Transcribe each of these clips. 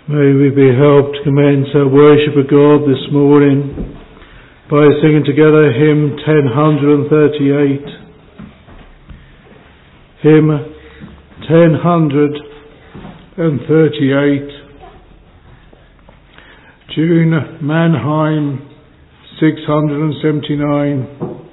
May we be helped to commence our worship of God this morning by singing together hymn 1038. Hymn 1038. Tune Mannheim 679.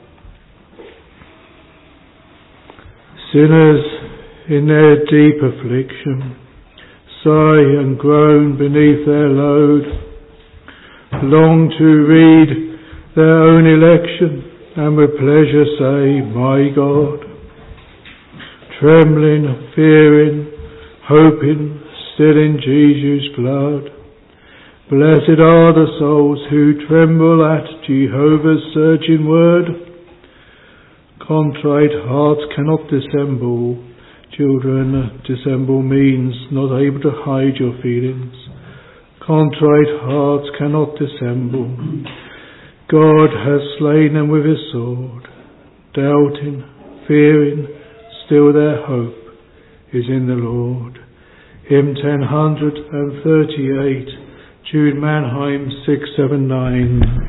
Sinners in their deep affliction sigh and groan beneath their load, long to read their own election, and with pleasure say, my God. Trembling, fearing, hoping, still in Jesus' blood. Blessed are the souls who tremble at Jehovah's searching word. Contrite hearts cannot dissemble. Children, dissemble means not able to hide your feelings. Contrite hearts cannot dissemble. God has slain them with his sword. Doubting, fearing, still their hope is in the Lord. Hymn 1038, Jude Mannheim 679.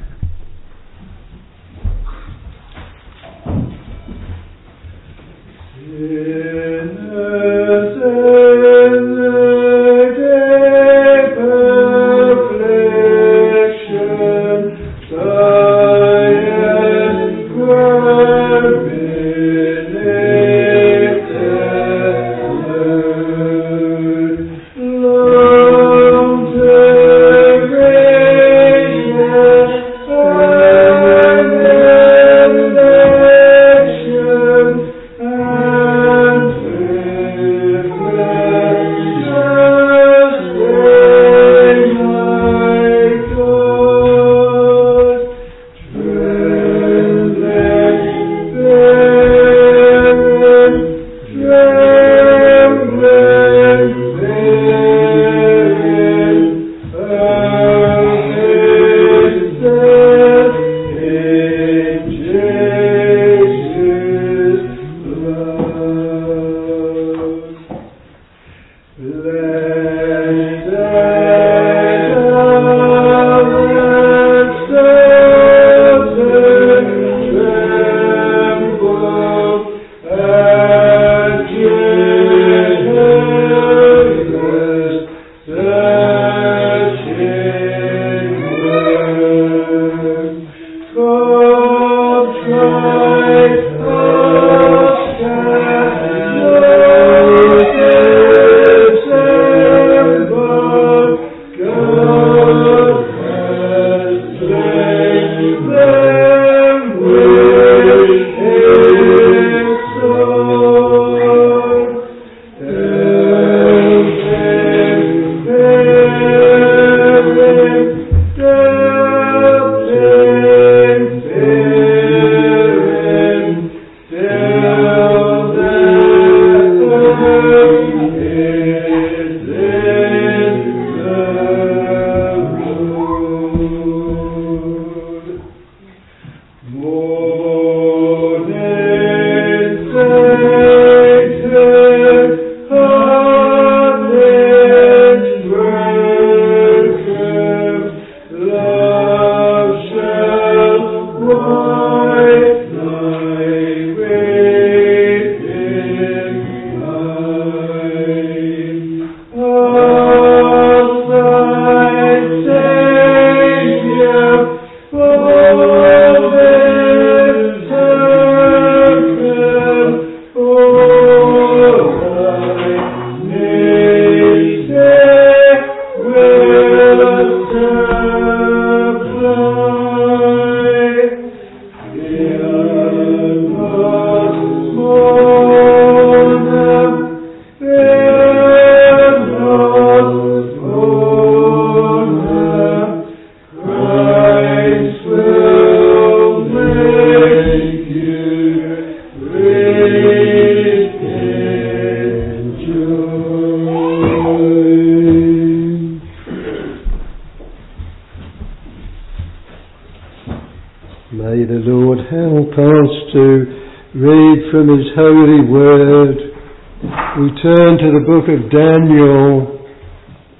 May the Lord help us to read from his holy word. We turn to the book of Daniel,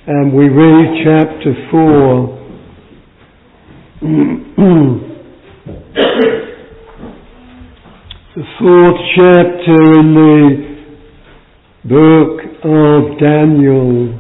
and we read chapter 4. The 4th chapter in the book of Daniel.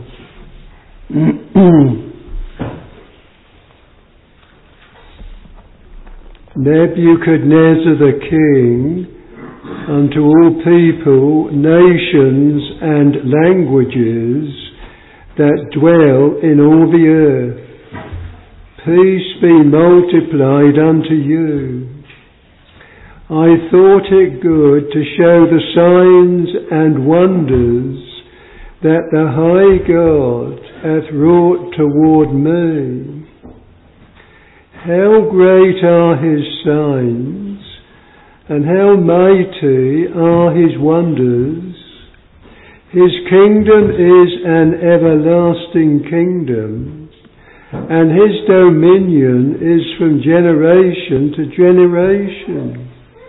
Nebuchadnezzar the king, unto all people, nations, and languages that dwell in all the earth, peace be multiplied unto you. I thought it good to show the signs and wonders that the high God hath wrought toward me. How great are his signs, and how mighty are his wonders. His kingdom is an everlasting kingdom, and his dominion is from generation to generation.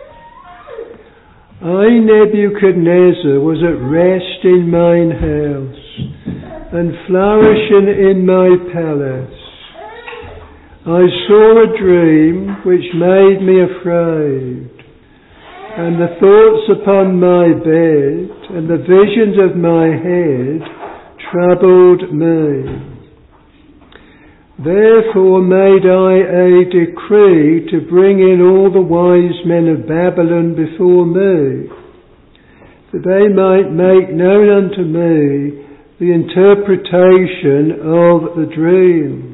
I, Nebuchadnezzar, was at rest in mine house, and flourishing in my palace. I saw a dream which made me afraid, and the thoughts upon my bed and the visions of my head troubled me. Therefore made I a decree to bring in all the wise men of Babylon before me, that they might make known unto me the interpretation of the dream.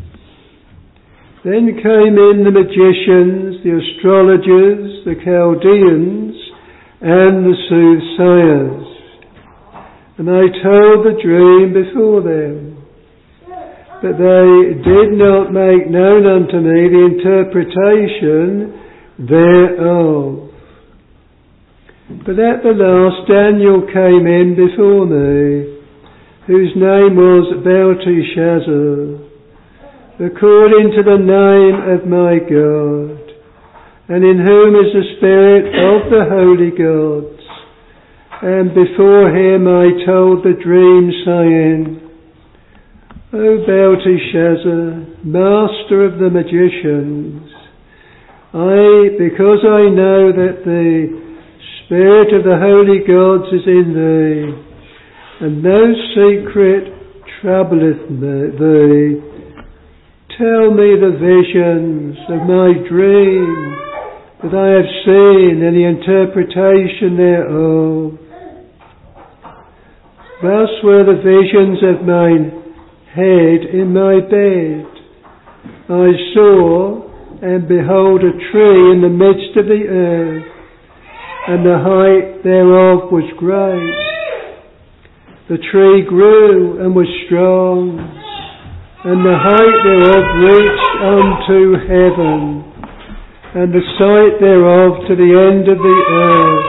Then came in the magicians, the astrologers, the Chaldeans, and the soothsayers, and I told the dream before them. But they did not make known unto me the interpretation thereof. But at the last Daniel came in before me, whose name was Belteshazzar, according to the name of my God, and in whom is the spirit of the holy gods. And before him I told the dream, saying, O Belteshazzar, master of the magicians, because I know that the spirit of the holy gods is in thee, and no secret troubleth thee, tell me the visions of my dream that I have seen, and the interpretation thereof. Thus were the visions of mine head in my bed. I saw, and behold, a tree in the midst of the earth, and the height thereof was great. The tree grew and was strong, and the height thereof reached unto heaven, and the sight thereof to the end of the earth.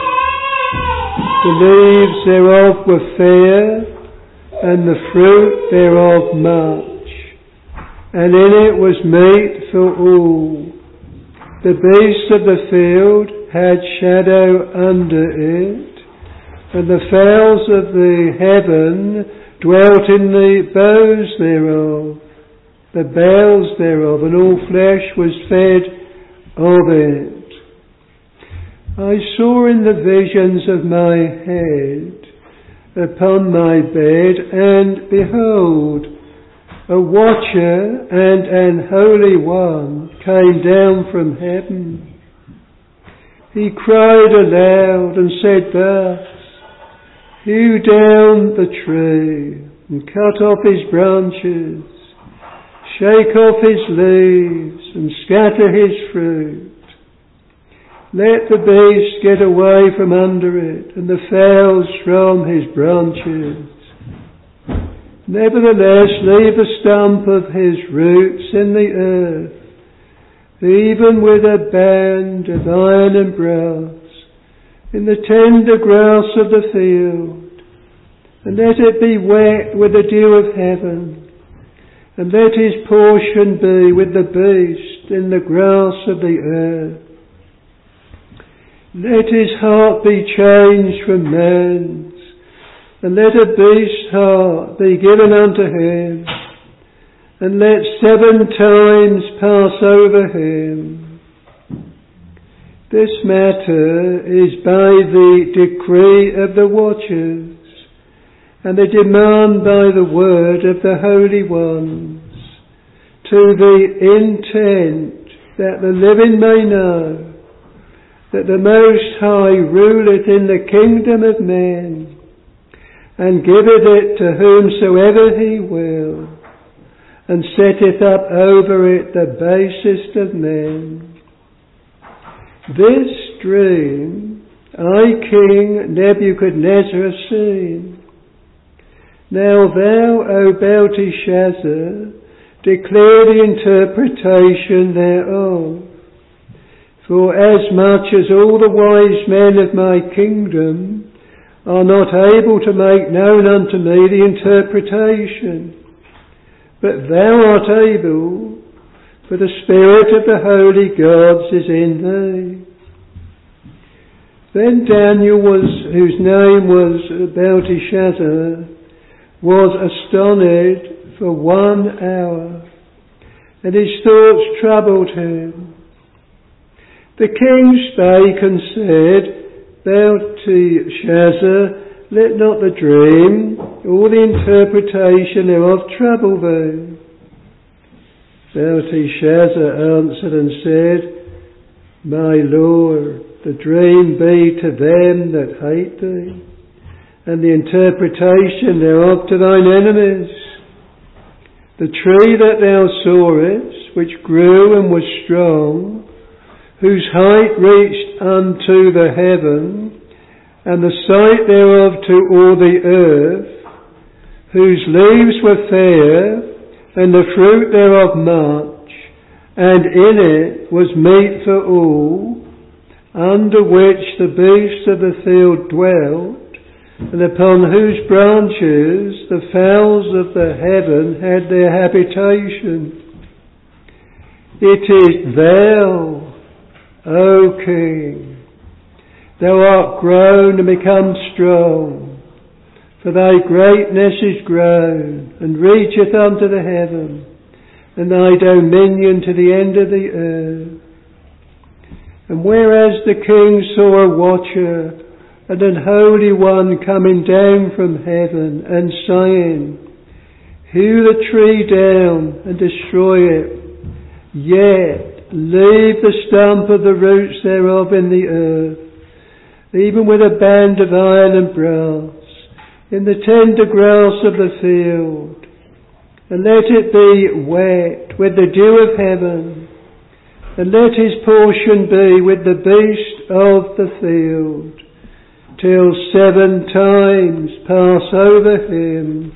The leaves thereof were fair, and the fruit thereof much, and in it was meat for all. The beasts of the field had shadow under it, and the fowls of the heaven dwelt in the boughs thereof, the boughs thereof, and all flesh was fed of it. I saw in the visions of my head upon my bed, and behold, a watcher and an holy one came down from heaven. He cried aloud and said thus, Hew down the tree, and cut off his branches, shake off his leaves, and scatter his fruit. Let the beast get away from under it, and the fowls from his branches. Nevertheless, leave a stump of his roots in the earth, even with a band of iron and brass, in the tender grass of the field, and let it be wet with the dew of heaven, and let his portion be with the beast in the grass of the earth. Let his heart be changed from man's, and let a beast's heart be given unto him, and let 7 times pass over him. This matter is by the decree of the watchers, and the demand by the word of the holy ones, to the intent that the living may know that the Most High ruleth in the kingdom of men, and giveth it to whomsoever he will, and setteth up over it the basest of men. This dream I, King Nebuchadnezzar, have seen. Now thou, O Belteshazzar, declare the interpretation thereof. For as much as all the wise men of my kingdom are not able to make known unto me the interpretation, but thou art able, for the Spirit of the holy gods is in thee. Then Daniel, whose name was Belteshazzar, was astonished for 1 hour, and his thoughts troubled him. The king spake and said, Belteshazzar, let not the dream or the interpretation thereof trouble thee. Belteshazzar answered and said, My Lord, the dream be to them that hate thee, and the interpretation thereof to thine enemies. The tree that thou sawest, which grew and was strong, whose height reached unto the heaven, and the sight thereof to all the earth, whose leaves were fair, and the fruit thereof much, and in it was meat for all, under which the beasts of the field dwelt, and upon whose branches the fowls of the heaven had their habitation. It is thou, O King. Thou art grown and become strong, for thy greatness is grown, and reacheth unto the heaven, and thy dominion to the end of the earth. And whereas the king saw a watcher and an holy one coming down from heaven, and saying, Hew the tree down and destroy it, yet leave the stump of the roots thereof in the earth, even with a band of iron and brass, in the tender grass of the field, and let it be wet with the dew of heaven, and let his portion be with the beast of the field, till 7 times pass over him.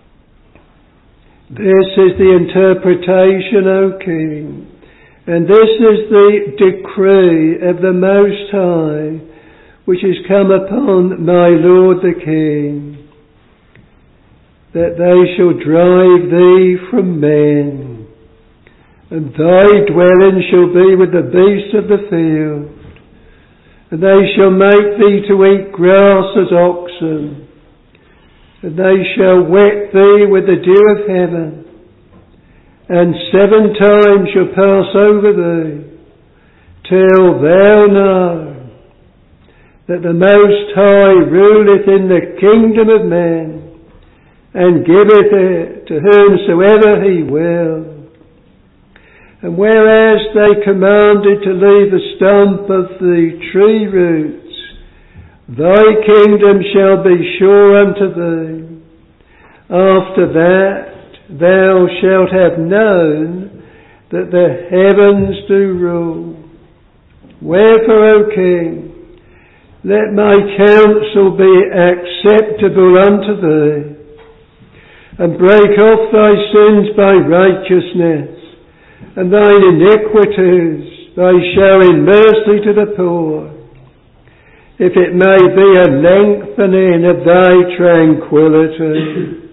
This is the interpretation, O King, and this is the decree of the Most High, which is come upon my Lord the King, that they shall drive thee from men, and thy dwelling shall be with the beasts of the field, and they shall make thee to eat grass as oxen, and they shall wet thee with the dew of heaven, and 7 times shall pass over thee, till thou know that the Most High ruleth in the kingdom of men, and giveth it to whomsoever he will. And whereas they commanded to leave the stump of the tree roots, thy kingdom shall be sure unto thee. After that thou shalt have known that the heavens do rule. Wherefore, O King, let my counsel be acceptable unto thee, and break off thy sins by righteousness, and thine iniquities by showing mercy to the poor, if it may be a lengthening of thy tranquility.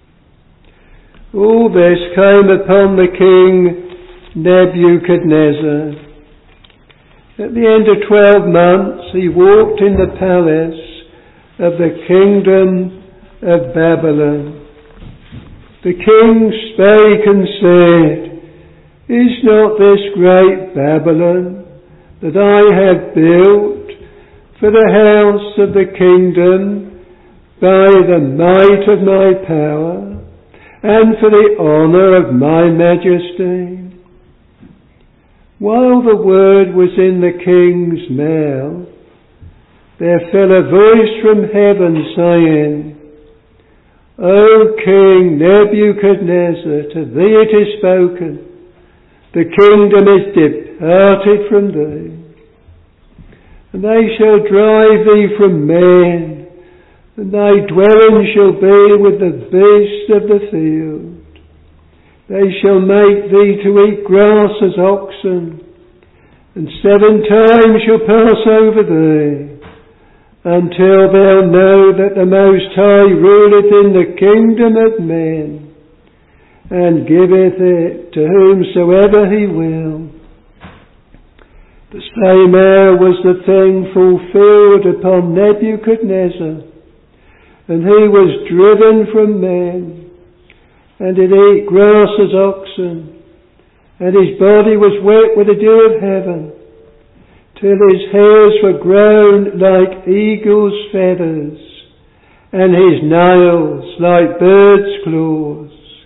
All this came upon the king Nebuchadnezzar. At the end of 12 months he walked in the palace of the kingdom of Babylon. The king spake and said, Is not this great Babylon that I have built for the house of the kingdom by the might of my power and for the honour of my majesty? While the word was in the king's mouth, there fell a voice from heaven saying, O King Nebuchadnezzar, to thee it is spoken, the kingdom is departed from thee, and they shall drive thee from men, and thy dwelling shall be with the beasts of the field. They shall make thee to eat grass as oxen, and 7 times shall pass over thee, until thou know that the Most High ruleth in the kingdom of men, and giveth it to whomsoever he will. The same hour was the thing fulfilled upon Nebuchadnezzar, and he was driven from men, and did eat grass as oxen, and his body was wet with the dew of heaven, till his hairs were grown like eagle's feathers, and his nails like birds' claws.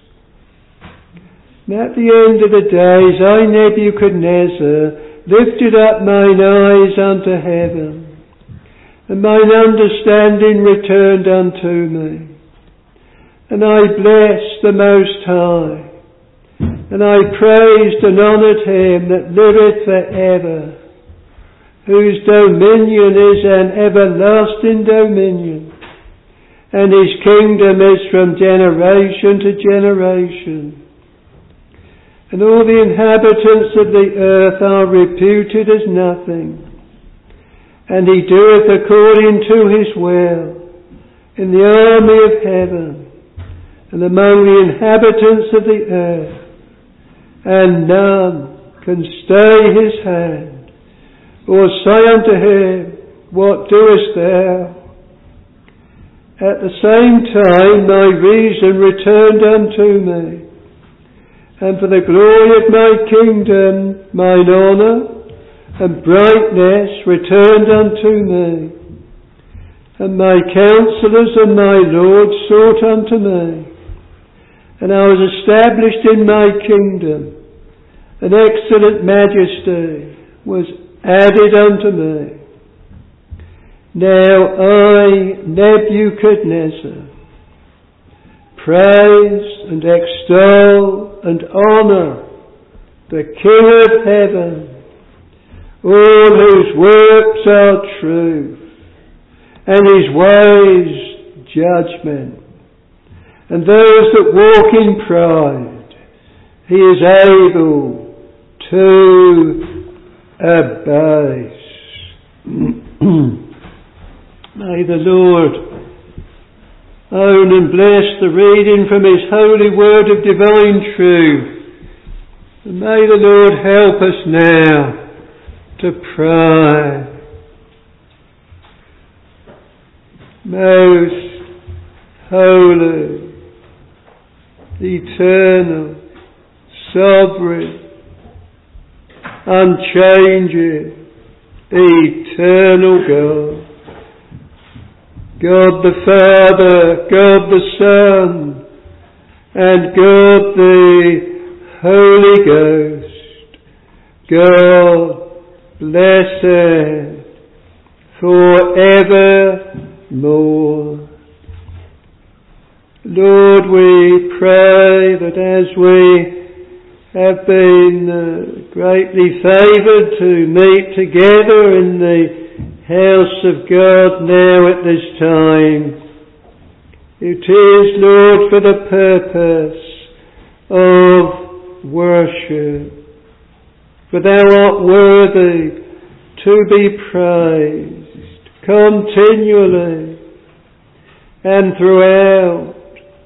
And at the end of the days I, Nebuchadnezzar, lifted up mine eyes unto heaven, and mine understanding returned unto me. And I blessed the Most High, and I praised and honoured him that liveth for ever, whose dominion is an everlasting dominion, and his kingdom is from generation to generation. And all the inhabitants of the earth are reputed as nothing, and he doeth according to his will in the army of heaven and among the inhabitants of the earth, and none can stay his hand or say unto him, What doest thou? At the same time my reason returned unto me, and for the glory of my kingdom mine honour and brightness returned unto me. And my counsellors and my lords sought unto me, and I was established in my kingdom. An excellent majesty was added unto me. Now I, Nebuchadnezzar, praise and extol and honour the King of heaven, all whose works are truth, and his ways judgment. And those that walk in pride, he is able to abase. May the Lord own and bless the reading from his holy word of divine truth. And may the Lord help us now to pray. Most holy, eternal, sovereign, unchanging, eternal God, God the Father, God the Son, and God the Holy Ghost, God blessed forevermore. Lord, we pray that as we have been greatly favoured to meet together in the house of God now at this time, it is, Lord, for the purpose of worship. For thou art worthy to be praised continually and throughout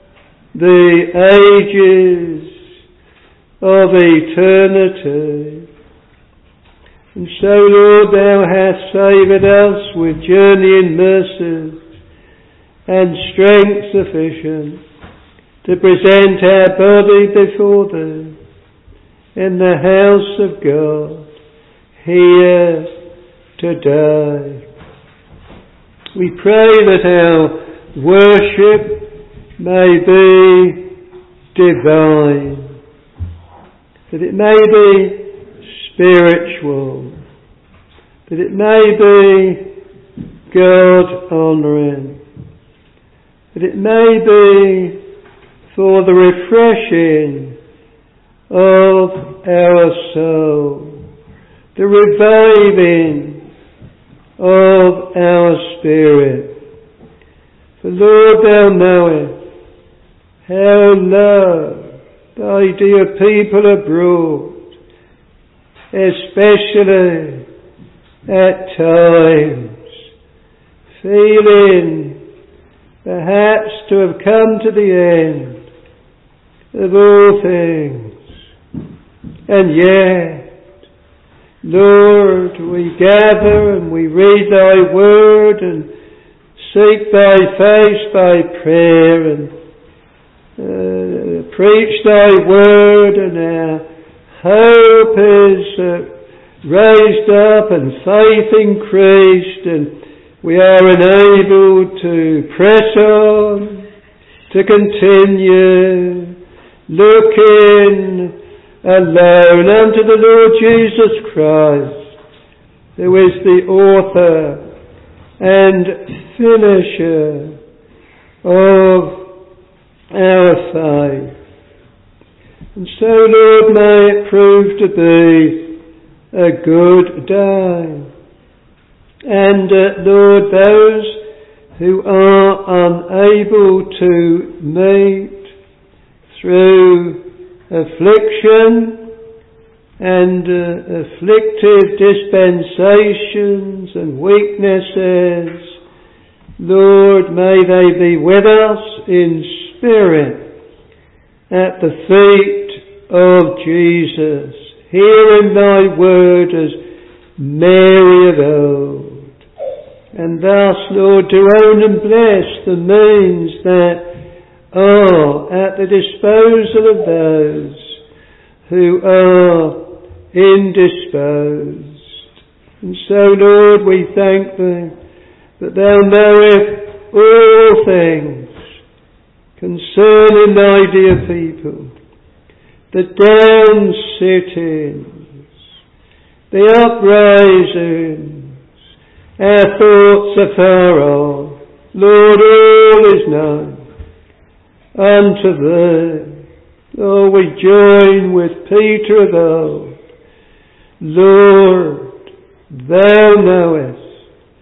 the ages of eternity. And so, Lord, thou hast savoured us with journeying mercies and strength sufficient to present our body before Thee in the house of God here today. We pray that our worship may be divine, that it may be spiritual, that it may be God-honouring, that it may be for the refreshing of our soul, the reviving of our spirit. For Lord, Thou knowest how low Thy dear people are brought, especially at times, feeling perhaps to have come to the end of all things. And yet, Lord, we gather and we read Thy word and seek Thy face by prayer and preach Thy word, and our hope is raised up and faith increased, and we are enabled to press on, to continue looking alone unto the Lord Jesus Christ, who is the author and finisher of our faith. And so, Lord, may it prove to be a good day. And Lord, those who are unable to meet through affliction and afflictive dispensations and weaknesses, Lord, may they be with us in spirit at the feet of Jesus, hearing Thy word as Mary of old. And thus, Lord, to own and bless the means that are at the disposal of those who are indisposed. And so, Lord, we thank Thee that Thou knowest all things concerning Thy dear people, the down sittings, the uprisings, our thoughts are far off. Lord, all is known unto Thee. Oh, we join with Peter of old. Lord, Thou knowest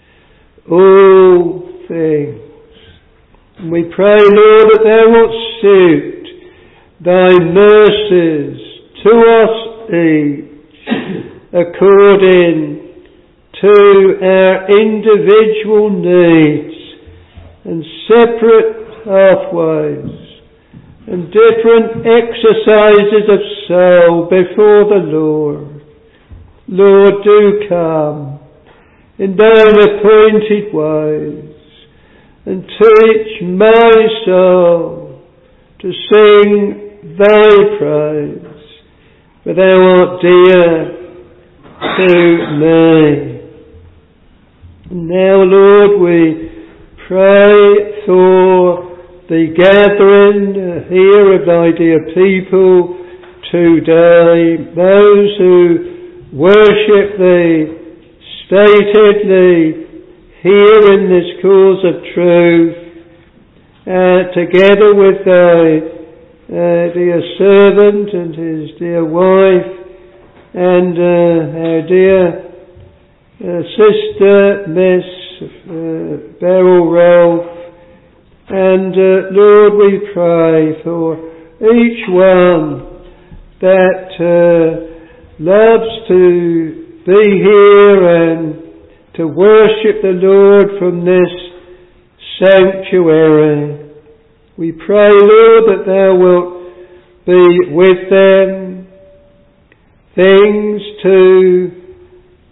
all things. And we pray, Lord, that Thou wilt suit Thy mercies to us each according to our individual needs and separate pathways and different exercises of soul before the Lord. Lord, do come in Thine appointed ways and teach my soul to sing Thy praise, for Thou art dear to me. And now, Lord, we pray for the gathering here of Thy dear people today, those who worship Thee statedly here in this cause of truth, together with Thy dear servant and his dear wife, and our dear sister, Miss Beryl Rolfe. And Lord, we pray for each one that loves to be here and to worship the Lord from this sanctuary. We pray, Lord, that Thou wilt be with them, things to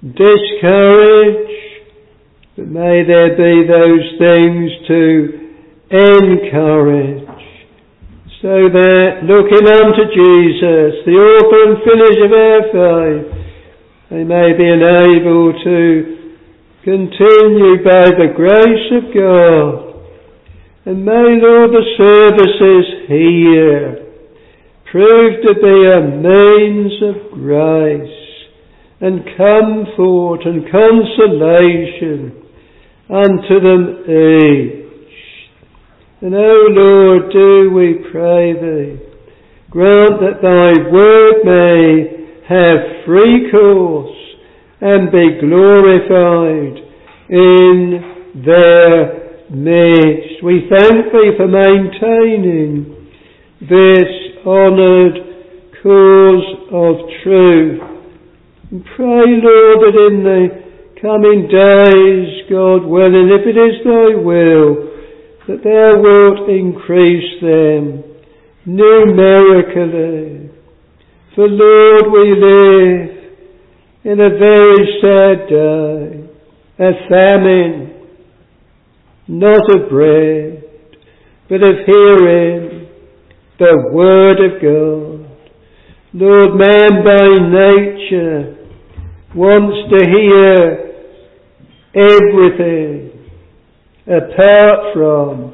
discourage, but may there be those things to encourage, so that, looking unto Jesus, the author and finisher of our faith, they may be enabled to continue by the grace of God. And may, Lord, the services here prove to be a means of grace and comfort and consolation unto them each. And, O Lord, do we pray Thee, grant that Thy word may have free course and be glorified in their midst. We thank Thee for maintaining this honoured cause of truth. And pray, Lord, that in the coming days, God willing, if it is Thy will, that Thou wilt increase them numerically. For, Lord, we live in a very sad day, a famine, not of bread, but of hearing the Word of God. Lord, man by nature wants to hear everything apart from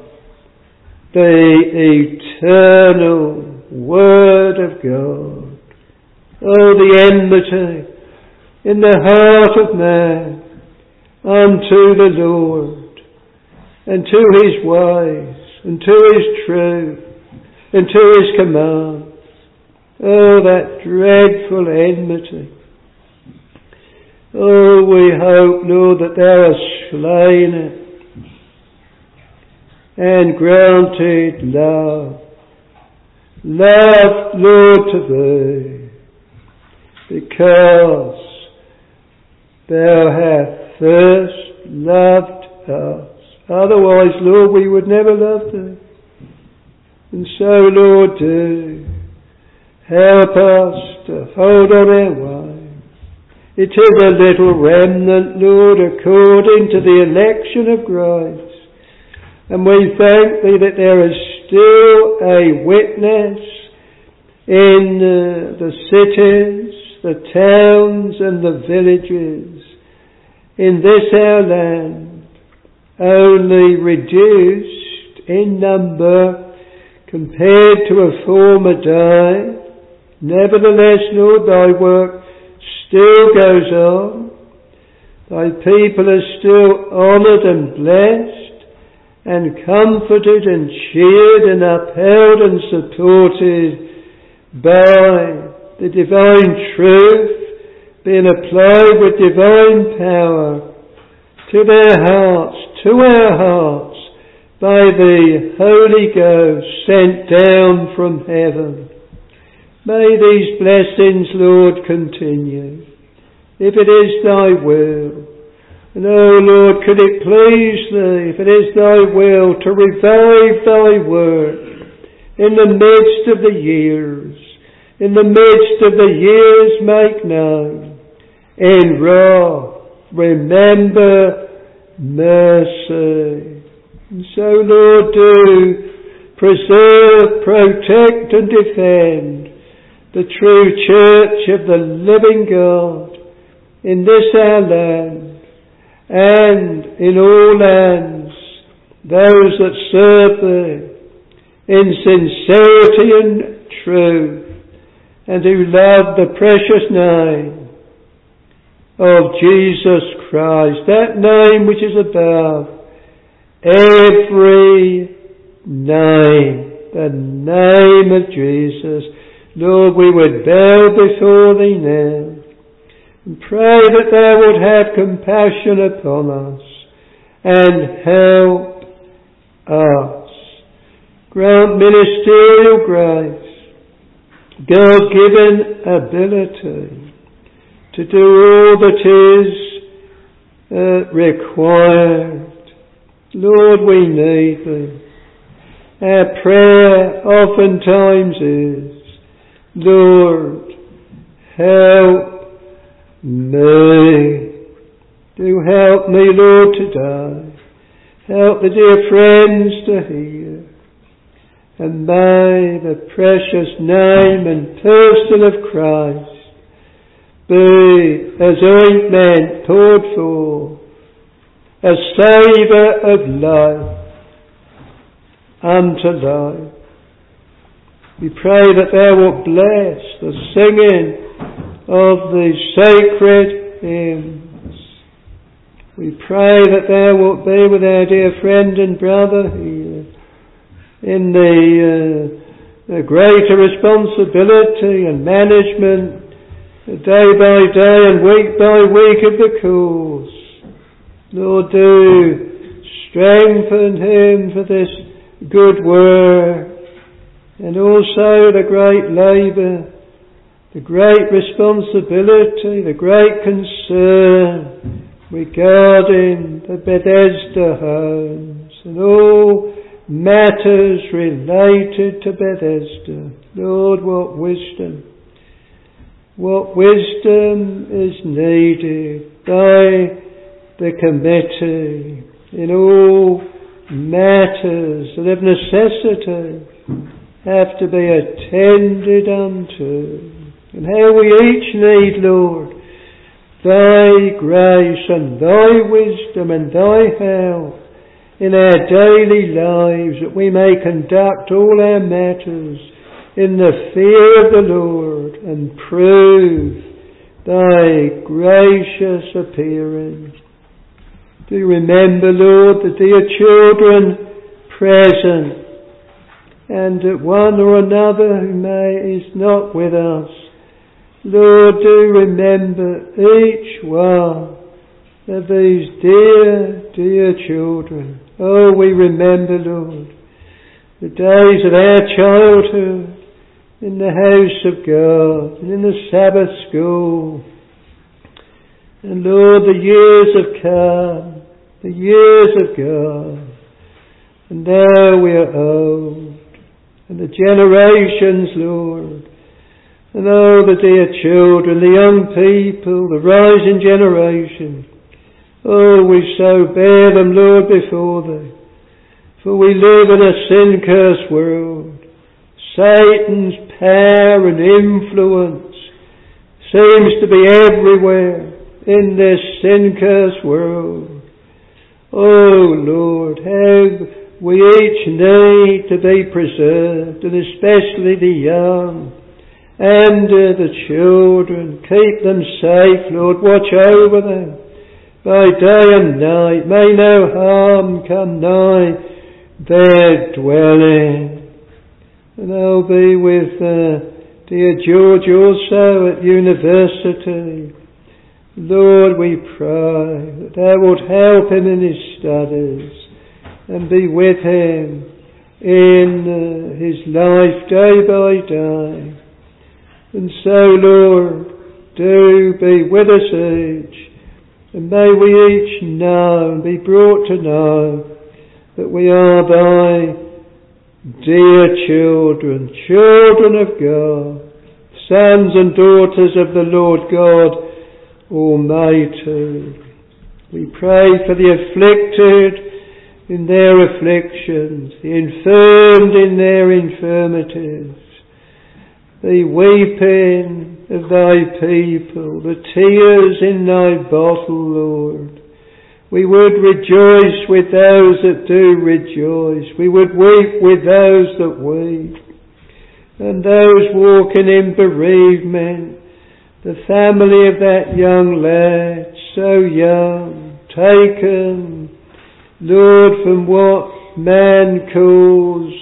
the eternal Word of God. Oh, the enmity in the heart of man unto the Lord, and to His ways, and to His truth, and to His commands. Oh, that dreadful enmity. Oh, we hope, Lord, that Thou hast slain it and granted love. Love, Lord, to Thee, because Thou hast first loved us. Otherwise, Lord, we would never love Thee. And so, Lord, do help us to hold on our way. It is a little remnant, Lord, according to the election of grace. And we thank Thee that there is still a witness in the cities, the towns and the villages in this our land, only reduced in number compared to a former day. Nevertheless, Lord, Thy work still goes on. Thy people are still honoured and blessed and comforted and cheered and upheld and supported by the divine truth being applied with divine power to their hearts, to our hearts, by the Holy Ghost sent down from heaven. May these blessings, Lord, continue, if it is Thy will. And, oh Lord, could it please Thee, if it is Thy will, to revive Thy work in the midst of the years, in the midst of the years make known, in wrath remember mercy. And so, Lord, do preserve, protect and defend the true church of the living God in this our land and in all lands, those that serve Thee in sincerity and truth, and who love the precious name of Jesus Christ, that name which is above every name, the name of Jesus. Lord, we would bow before Thee now and pray that Thou wilt have compassion upon us and help us. Grant ministerial grace, God-given ability to do all that is required. Lord, we need Thee. Our prayer oftentimes is, Lord, help me. Do help me, Lord, today. Help the dear friends to hear. And may the precious name and person of Christ be as ointment poured forth, a savour of life unto life. We pray that thou wilt bless the singing of the sacred hymns. We pray that thou wilt be with our dear friend and brother here in the greater responsibility and management day by day and week by week of the course. Lord, do strengthen him for this good work, and also the great labour, the great responsibility, the great concern regarding the Bethesda homes and all matters related to Bethesda. Lord, what wisdom is needed by the committee in all matters that of necessity have to be attended unto. And how we each need, Lord, thy grace and thy wisdom and thy help in our daily lives, that we may conduct all our matters in the fear of the Lord and prove thy gracious appearing. Do remember, Lord, the dear children present, and that one or another who is not with us. Lord, do remember each one of these dear, dear children. Oh, we remember, Lord, the days of our childhood in the house of God and in the Sabbath school. And Lord, the years have come, the years have gone, and now we are old, and the generations, Lord, and oh, the dear children, the young people, the rising generation, oh, we so bear them, Lord, before thee, for we live in a sin-cursed world. Satan's power and influence seems to be everywhere in this sin-cursed world. Oh Lord, how we each need to be preserved, and especially the young and the children. Keep them safe, Lord. Watch over them by day and night. May no harm come nigh their dwelling. And I'll be with dear George also at university. Lord, we pray that thou wilt help him in his studies and be with him in his life day by day. And so, Lord, do be with us each, and may we each know and be brought to know that we are thy dear children, children of God, sons and daughters of the Lord God Almighty. We pray for the afflicted in their afflictions, the infirmed in their infirmities, the weeping of thy people, the tears in thy bottle, Lord. We would rejoice with those that do rejoice. We would weep with those that weep. And those walking in bereavement, the family of that young lad, so young, taken, Lord, from what man calls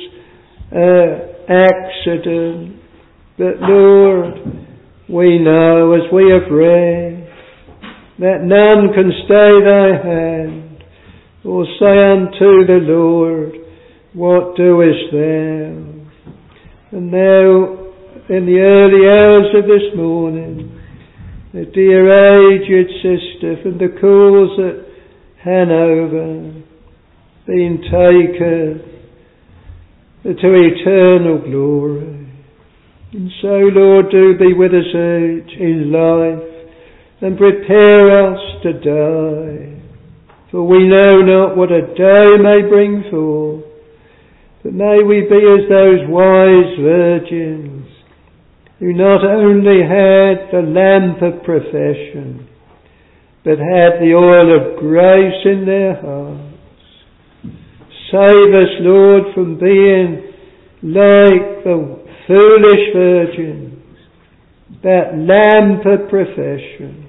accident. But Lord, we know, as we have read, that none can stay thy hand, or say unto the Lord, what doest thou? And now, in the early hours of this morning, the dear aged sister from the cause at Hanover, being taken to eternal glory. And so, Lord, do be with us each in life, and prepare us to die. For we know not what a day may bring forth. But may we be as those wise virgins who not only had the lamp of profession, but had the oil of grace in their hearts. Save us, Lord, from being like the foolish virgins, that lamp of profession,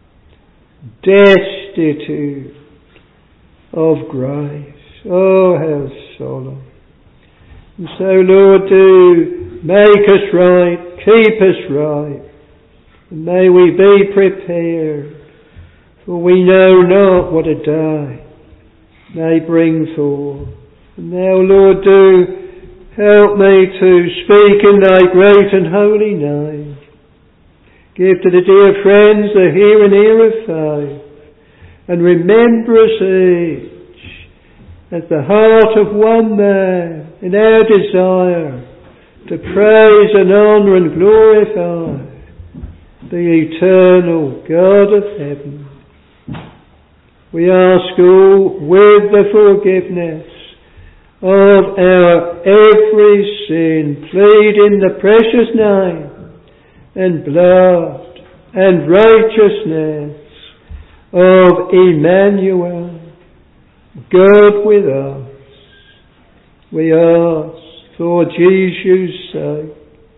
destitute of grace. Oh, how solemn. And so, Lord, do make us right, keep us right, and may we be prepared, for we know not what a day may bring forth. And now, Lord, do help me to speak in thy great and holy name. Give to the dear friends the hear and ear of faith, and remember us each as the heart of one man in our desire to praise and honour and glorify the eternal God of heaven. We ask all with the forgiveness of our every sin, plead in the precious name and blood and righteousness of Emmanuel, God with us. We ask for Jesus' sake.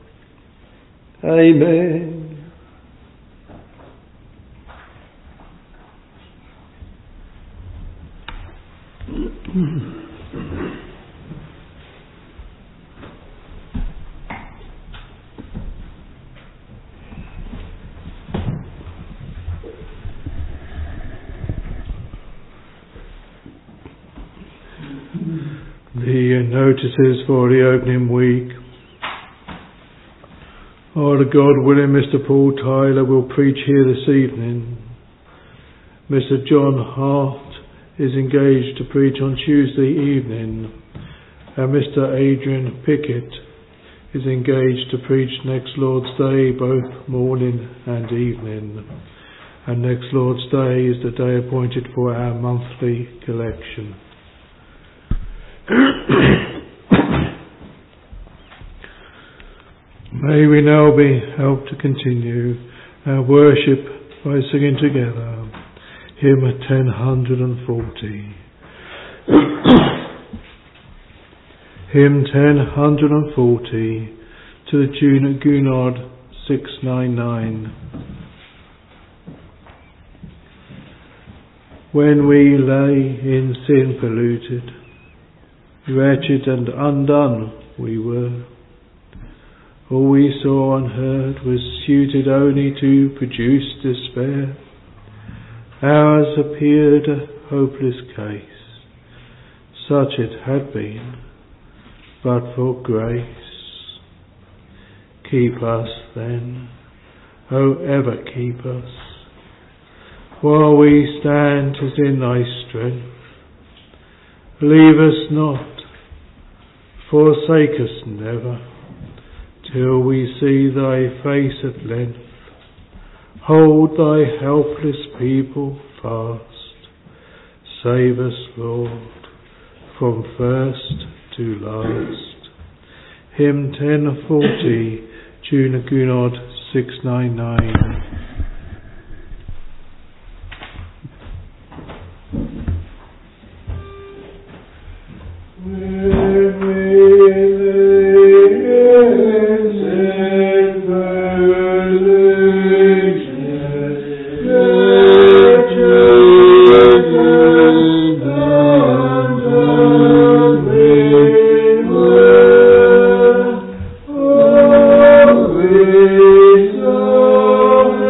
Amen. The notices for the opening week. Oh, God willing, Mr. Paul Tyler will preach here this evening. Mr. John Hart is engaged to preach on Tuesday evening, and Mr. Adrian Pickett is engaged to preach next Lord's Day, both morning and evening. And next Lord's Day is the day appointed for our monthly collection. May we now be helped to continue our worship by singing together hymn 1040. Hymn 1040 to the tune of Gunard 699. When we lay in sin polluted, wretched and undone we were. All we saw and heard was suited only to produce despair. Ours appeared a hopeless case, such it had been, but for grace. Keep us then, O ever keep us, while we stand as in thy strength. Leave us not, forsake us never, till we see thy face at length. Hold thy helpless people fast. Save us, Lord, from first to last. Hymn 1040, tune of Gunard 699. Oh,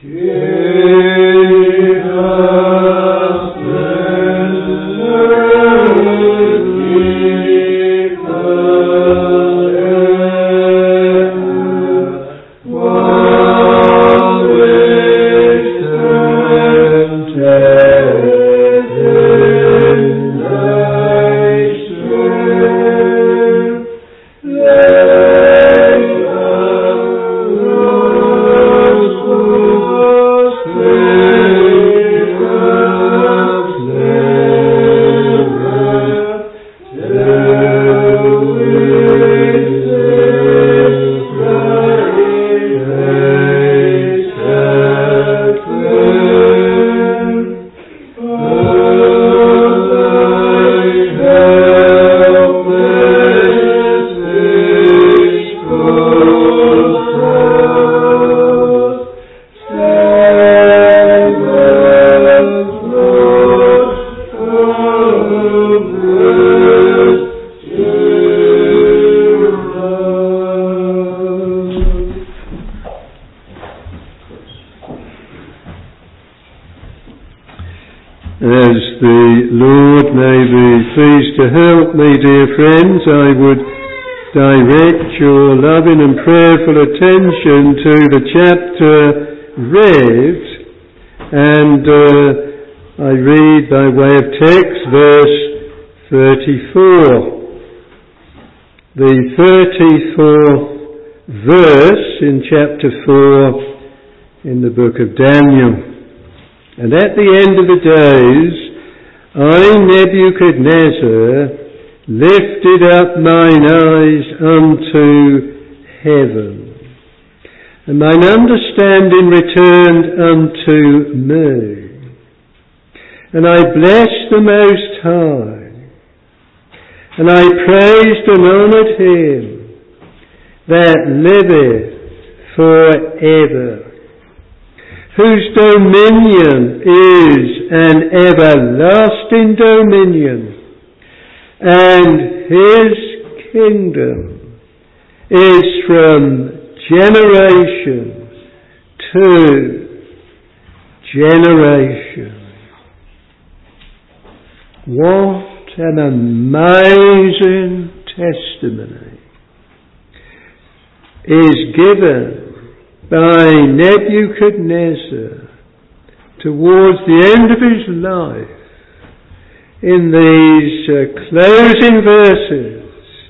I would direct your loving and prayerful attention to the chapter read, and I read by way of text verse 34. The 34th verse in chapter 4 in the book of Daniel. And at the end of the days, I, Nebuchadnezzar, lifted up mine eyes unto heaven, and mine understanding returned unto me. And I blessed the Most High, and I praised and honoured him that liveth for ever, whose dominion is an everlasting dominion, and his kingdom is from generation to generation. What an amazing testimony is given by Nebuchadnezzar towards the end of his life in these closing verses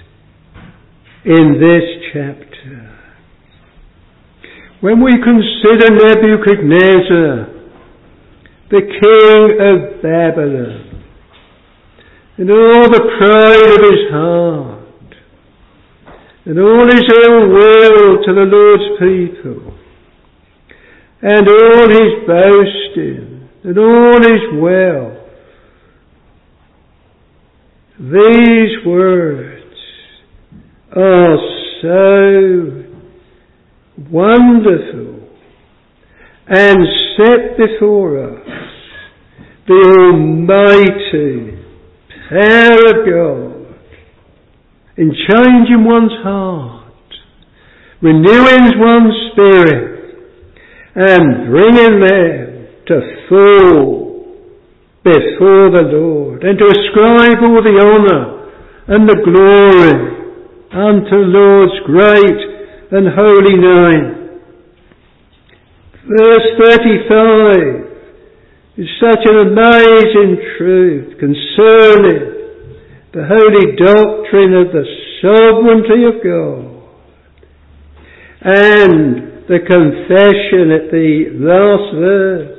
in this chapter. When we consider Nebuchadnezzar, the king of Babylon, and all the pride of his heart, and all his ill will to the Lord's people, and all his boasting, and all his wealth, these words are so wonderful and set before us the almighty power of God in changing one's heart, renewing one's spirit, and bringing them to fall before the Lord, and to ascribe all the honour and the glory unto the Lord's great and holy name. Verse 35 is such an amazing truth concerning the holy doctrine of the sovereignty of God, and the confession at the last verse,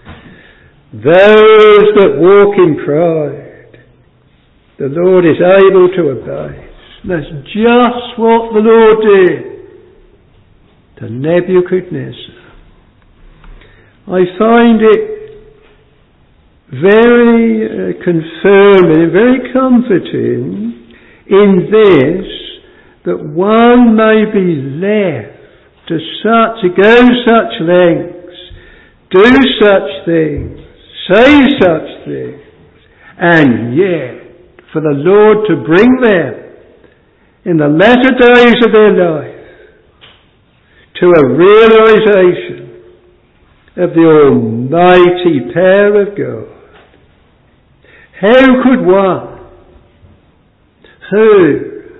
those that walk in pride, the Lord is able to abase. That's just what the Lord did to Nebuchadnezzar. I find it very confirming, very comforting in this, that one may be left to go such lengths, do such things, say such things, and yet for the Lord to bring them in the latter days of their life to a realization of the almighty power of God. How could one who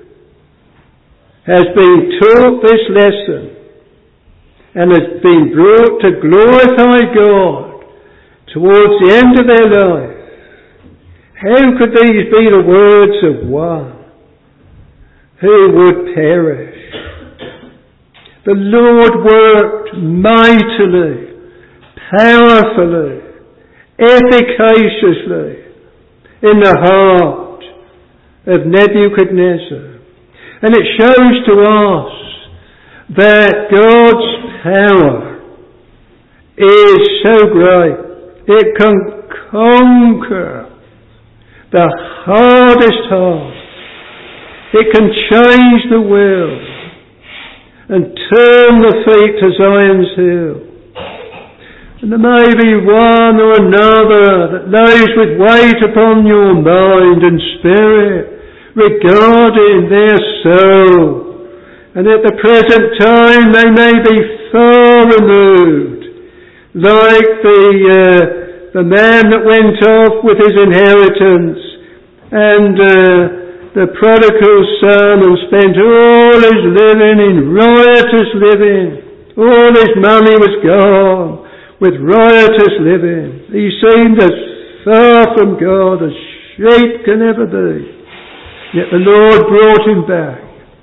has been taught this lesson and has been brought to glorify God towards the end of their life, how could these be the words of one who would perish? The Lord worked mightily, powerfully, efficaciously in the heart of Nebuchadnezzar. And it shows to us that God's power is so great, it can conquer the hardest heart. It can change the will and turn the feet to Zion's hill. And there may be one or another that lays with weight upon your mind and spirit regarding their soul. And at the present time they may be far removed, like the man that went off with his inheritance and the prodigal son and spent all his living in riotous living. All his money was gone with riotous living. He seemed as far from God as sheep can ever be. Yet the Lord brought him back.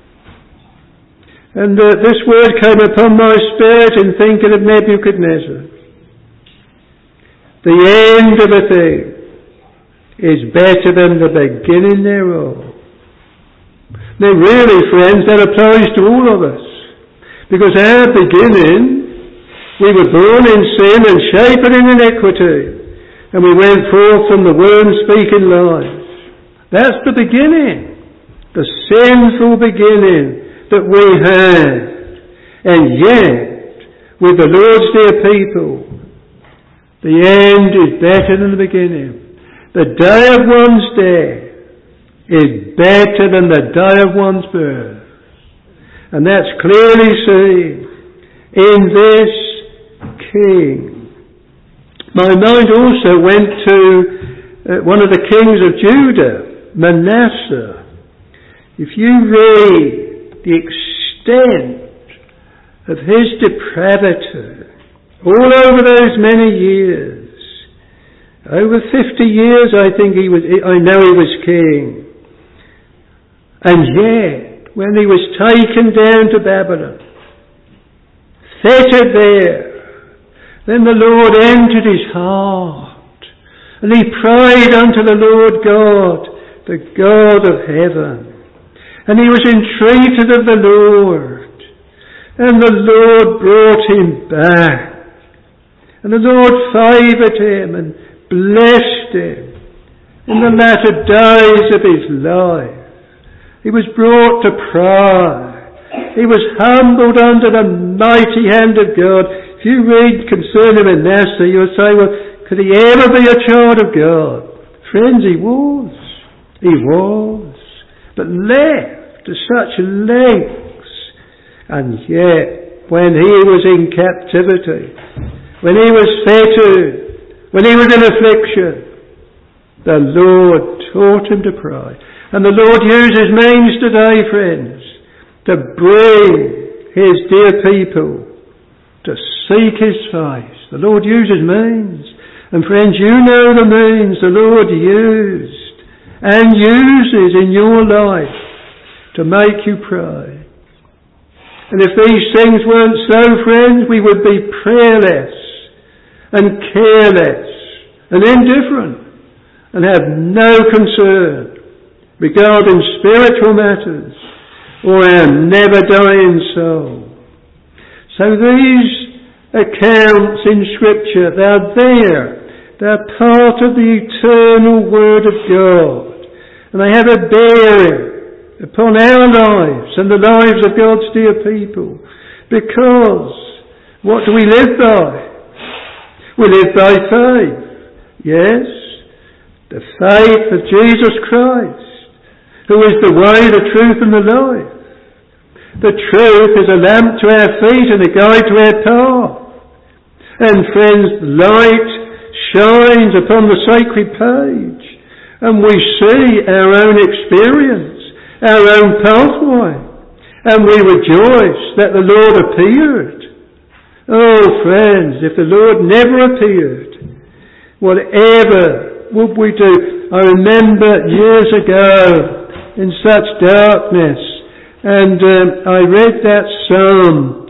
And this word came upon my spirit in thinking of Nebuchadnezzar. The end of a thing is better than the beginning thereof. Now really, friends, that applies to all of us. Because our beginning, we were born in sin and shapen in iniquity. And we went forth from the womb speaking lies. That's the beginning. The sinful beginning that we had. And yet, with the Lord's dear people, the end is better than the beginning. The day of one's death is better than the day of one's birth. And that's clearly seen in this king. My mind also went to one of the kings of Judah, Manasseh. If you read the extent of his depravity all over those many years, over 50 years I know he was king. And yet, when he was taken down to Babylon, fettered there, then the Lord entered his heart, and he prayed unto the Lord God, the God of heaven. And he was entreated of the Lord, and the Lord brought him back. And the Lord favoured him and blessed him in the latter days of his life. He was brought to pray. He was humbled under the mighty hand of God. If you read concerning Manasseh, you'll say, well, could he ever be a child of God? Friends, he was. He was. But left to such lengths. And yet, when he was in captivity, when he was fettered, when he was in affliction, the Lord taught him to pray. And the Lord uses means today, friends, to bring his dear people to seek his face. The Lord uses means. And friends, you know the means the Lord used and uses in your life to make you pray. And if these things weren't so, friends, we would be prayerless and careless and indifferent and have no concern regarding spiritual matters or our never-dying soul. So these accounts in Scripture, they're there. They're part of the eternal Word of God. And they have a bearing upon our lives and the lives of God's dear people. Because what do we live by? We live by faith. Yes, the faith of Jesus Christ, who is the way, the truth and the life. The truth is a lamp to our feet and a guide to our path. And friends, light shines upon the sacred page, and we see our own experience, our own pathway, and we rejoice that the Lord appeared. Oh friends, if the Lord never appeared, whatever would we do? I remember years ago in such darkness, and I read that Psalm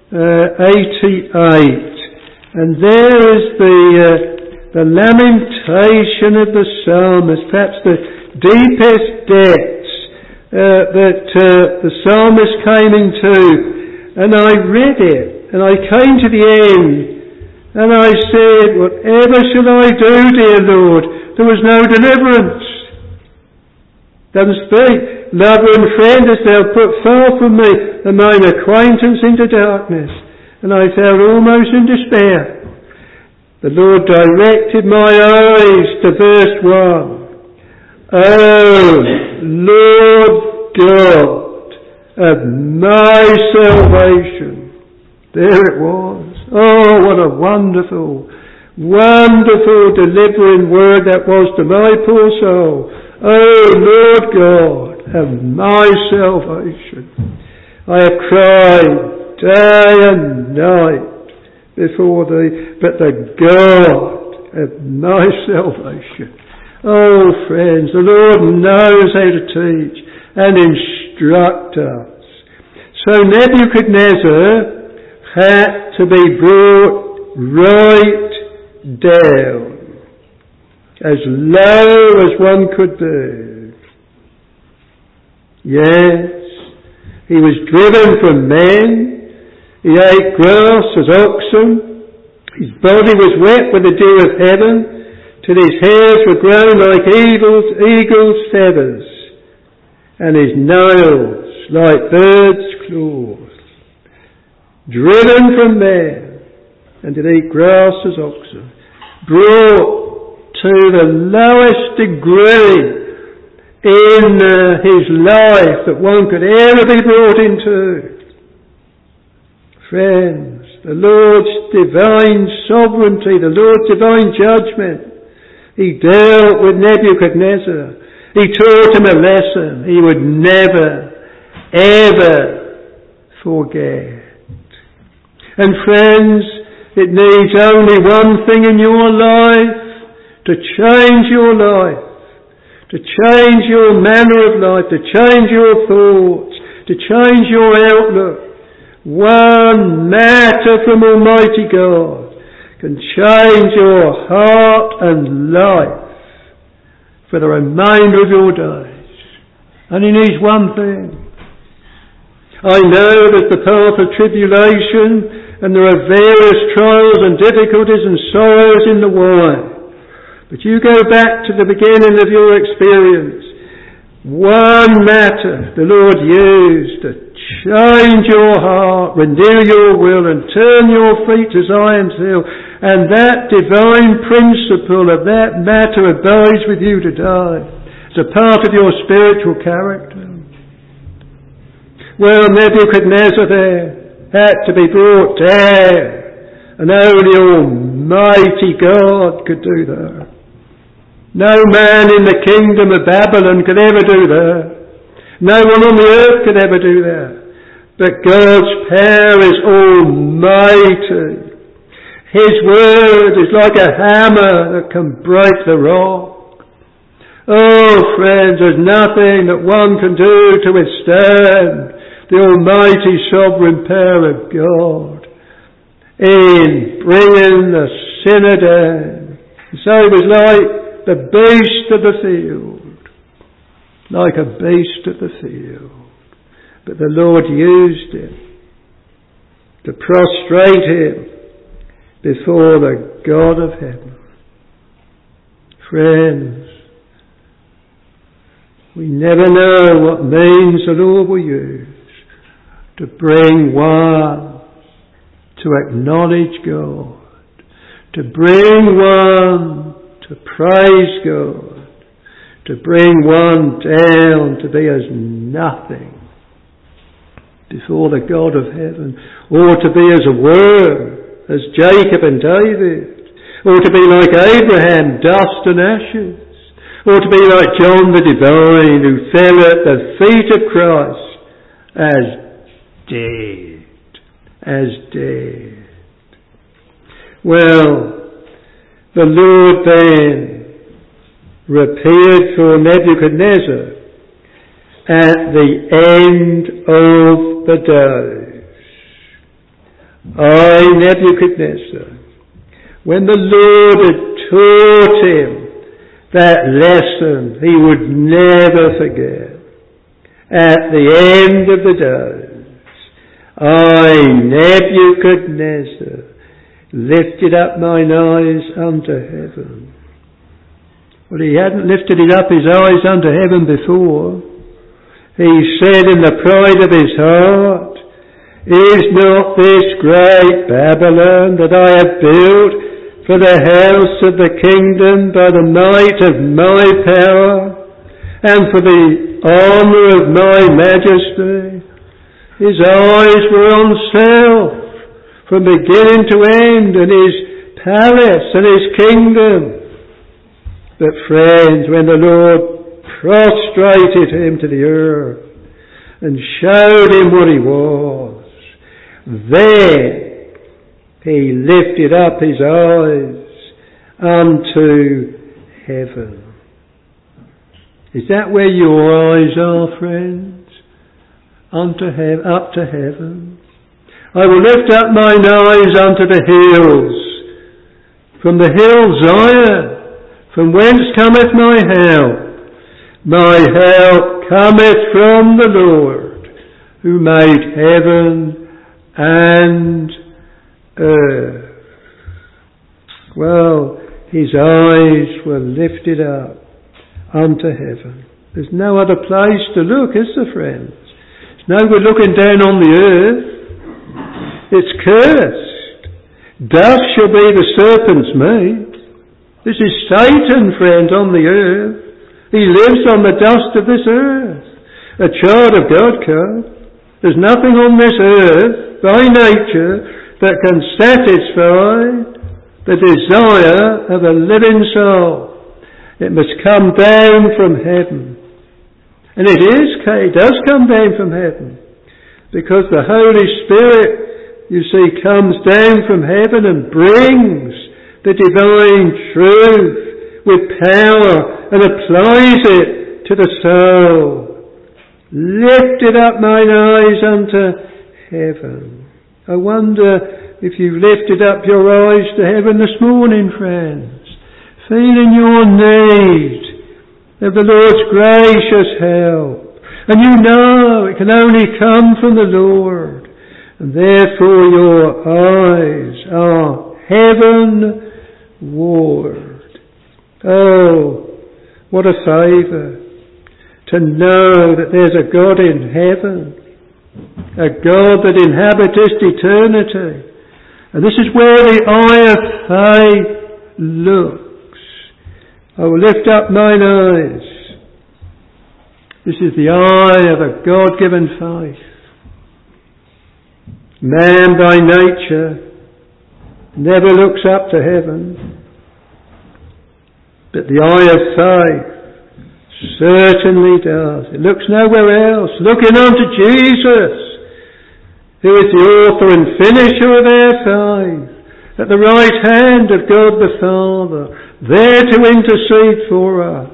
88, and there is the lamentation of the psalmist, perhaps the deepest depths that the psalmist came into. And I read it, and I came to the end, and I said, whatever shall I do, dear Lord? There was no deliverance. Doesn't speak. Lover and friend, as thou put far from me, and mine acquaintance into darkness. And I felt almost in despair. The Lord directed my eyes to verse 1. Oh, Lord God of my salvation. There it was. Oh, what a wonderful, wonderful delivering word that was to my poor soul. Oh, Lord God of my salvation. I have cried day and night before thee, but the God of my salvation. Oh friends, the Lord knows how to teach and instruct us. So Nebuchadnezzar had to be brought right down, as low as one could be. Yes, he was driven from men. He ate grass as oxen. His body was wet with the dew of heaven, till his hairs were grown like eagle's feathers, and his nails like birds' claws. Driven from men, and did eat grass as oxen. Brought to the lowest degree in his life that one could ever be brought into. Friends, the Lord's divine sovereignty, the Lord's divine judgment. He dealt with Nebuchadnezzar. He taught him a lesson he would never, ever forget. And friends, it needs only one thing in your life to change your life, to change your manner of life, to change your thoughts, to change your outlook. One matter from Almighty God can change your heart and life for the remainder of your days. And he needs one thing. I know there's the path of tribulation, and there are various trials and difficulties and sorrows in the way. But you go back to the beginning of your experience. One matter the Lord used to change your heart, renew your will, and turn your feet to Zion's hill. And that divine principle of that matter abides with you today. It's a part of your spiritual character. Well, Nebuchadnezzar there had to be brought down, and only Almighty God could do that. No man in the kingdom of Babylon could ever do that. No one on the earth could ever do that. But God's power is almighty. His word is like a hammer that can break the rock. Oh friends, there's nothing that one can do to withstand the almighty sovereign power of God in bringing the sinner down. So it was like the beast of the field. Like a beast of the field. But the Lord used him to prostrate him before the God of heaven. Friends, we never know what means the Lord will use to bring one to acknowledge God, to bring one to praise God, to bring one down to be as nothing before the God of heaven, or to be as a worm as Jacob and David, or to be like Abraham, dust and ashes, or to be like John the Divine, who fell at the feet of Christ as dead. Well, the Lord then appeared for Nebuchadnezzar at the end of the days. I, Nebuchadnezzar, when the Lord had taught him that lesson he would never forget, at the end of the days, I, Nebuchadnezzar, lifted up mine eyes unto heaven. Well, he hadn't lifted his eyes unto heaven before. He said in the pride of his heart, is not this great Babylon that I have built for the house of the kingdom by the might of my power and for the honour of my majesty? His eyes were on self from beginning to end, and his palace and his kingdom. But friends, when the Lord prostrated him to the earth and showed him what he was, then he lifted up his eyes unto heaven. Is that where your eyes are, friends? Up to heaven. I will lift up mine eyes unto the hills. From the hill Zion, from whence cometh my help? My help cometh from the Lord, who made heaven and earth. Well, his eyes were lifted up unto heaven. There's no other place to look, is there, friends? It's no good looking down on the earth. It's cursed. Dust shall be the serpent's meat. This is Satan, friend, on the earth. He lives on the dust of this earth. A child of God can. There's nothing on this earth, by nature, that can satisfy the desire of a living soul. It must come down from heaven. And it does come down from heaven. Because the Holy Spirit, you see, comes down from heaven and brings the divine truth with power and applies it to the soul. Lifted up mine eyes unto heaven. I wonder if you've lifted up your eyes to heaven this morning, friends, feeling your need of the Lord's gracious help. And you know it can only come from the Lord. And therefore your eyes are heavenward. Oh, what a favour to know that there's a God in heaven, a God that inhabiteth eternity. And this is where the eye of faith looks. I will lift up mine eyes. This is the eye of a God-given faith. Man by nature never looks up to heaven, but the eye of faith certainly does. It looks nowhere else, looking unto Jesus, who is the author and finisher of our faith, at the right hand of God the Father, there to intercede for us.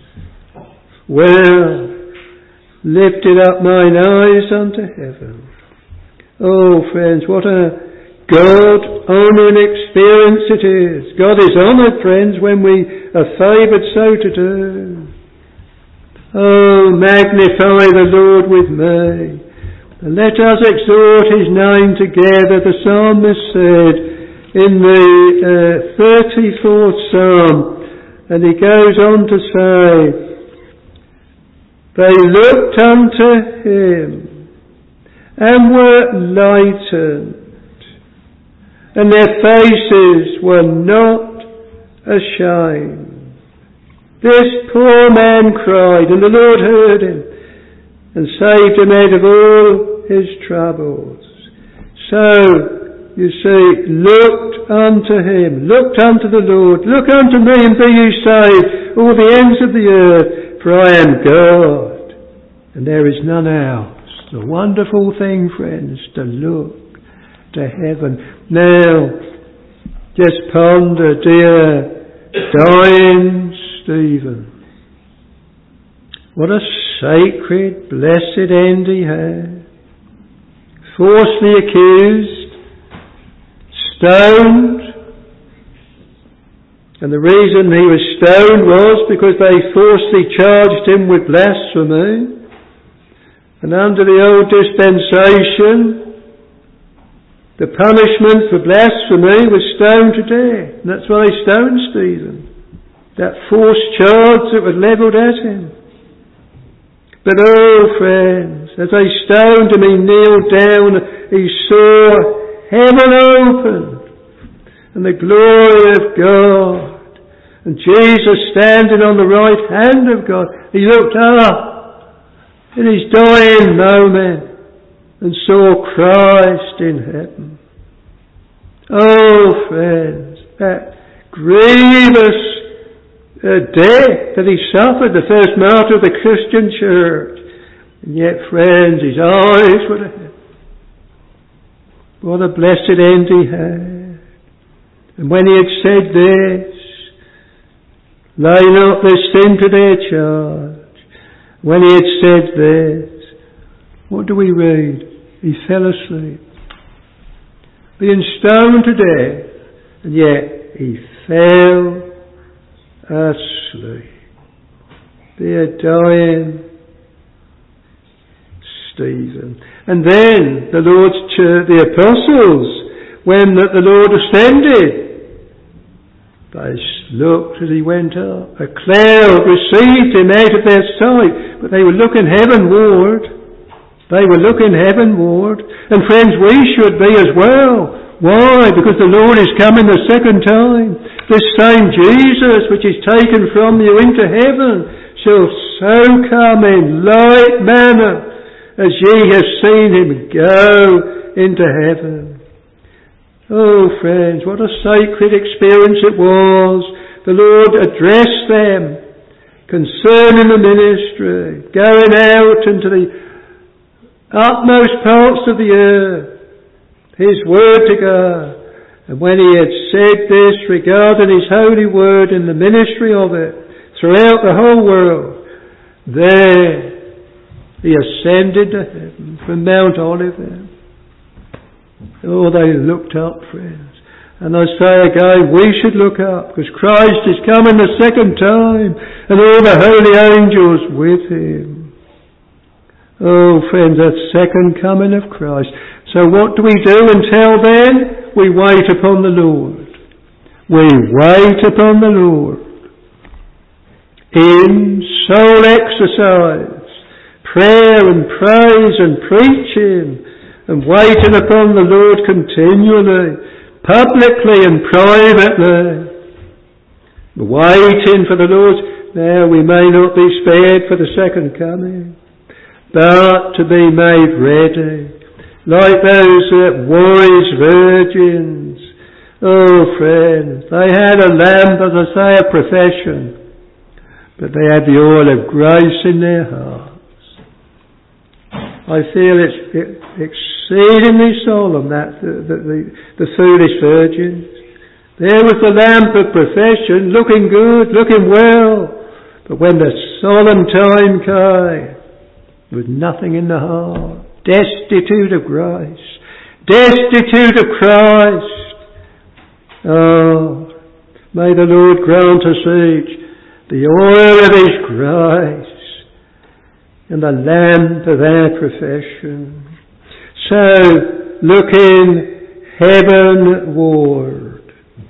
Well, lifted up mine eyes unto heaven. Oh, friends, what a God-honouring experience it is. God is honoured, friends, when we are favoured so to do. Oh, magnify the Lord with me, and let us exhort his name together. The psalmist said in the 34th Psalm, and he goes on to say, they looked unto him and were lightened, and their faces were not ashamed. This poor man cried, and the Lord heard him, and saved him out of all his troubles. So, you see, looked unto him, looked unto the Lord. Look unto me and be ye saved, all the ends of the earth, for I am God, and there is none else. It's a wonderful thing, friends, to look to heaven. Now, just ponder, dear dying Stephen. What a sacred, blessed end he had. Falsely accused, stoned, and the reason he was stoned was because they falsely charged him with blasphemy. And under the old dispensation, the punishment for blasphemy was stoned to death. And that's why they stoned Stephen. That false charge that was levelled at him. But oh friends, as they stoned him, he kneeled down, he saw heaven opened, and the glory of God, and Jesus standing on the right hand of God. He looked up in his dying moment and saw Christ in heaven. Oh friends, that grievous death that he suffered, the first martyr of the Christian church. And yet, friends, his eyes were to heaven. What a blessed end he had. And when he had said this, lay not this sin to their charge. When he had said this, what do we read? He fell asleep, being stoned to death, and yet he fell asleep. Dear dying Stephen. And then the Lord's church, the apostles, when the Lord ascended, they looked as he went up. A cloud received him out of their sight, but they were looking heavenward. They were looking heavenward. And friends, we should be as well. Why? Because the Lord is coming the second time. This same Jesus which is taken from you into heaven shall so come in like manner as ye have seen him go into heaven. Oh friends, what a sacred experience it was. The Lord addressed them concerning the ministry, going out into the utmost parts of the earth, his word to God. And when he had said this regarding his holy word and the ministry of it throughout the whole world, there he ascended to heaven from Mount Olivet. Oh, they looked up, friends. And I say again, we should look up, because Christ is coming the second time, and all the holy angels with him. Oh, friends, that second coming of Christ. So what do we do until then? We wait upon the Lord. We wait upon the Lord. In soul exercise, prayer and praise and preaching, and waiting upon the Lord continually, publicly and privately. Waiting for the Lord. Now we may not be spared for the second coming, but to be made ready. Like those wise virgins. Oh friends, they had a lamp, as I say, of profession, but they had the oil of grace in their hearts. I feel it's exceedingly solemn, that the foolish virgins. There was the lamp of profession, looking good, looking well, but when the solemn time came, with nothing in the heart, destitute of grace, destitute of Christ. Oh, may the Lord grant us each the oil of his grace and the lamp of our profession. So, looking heavenward.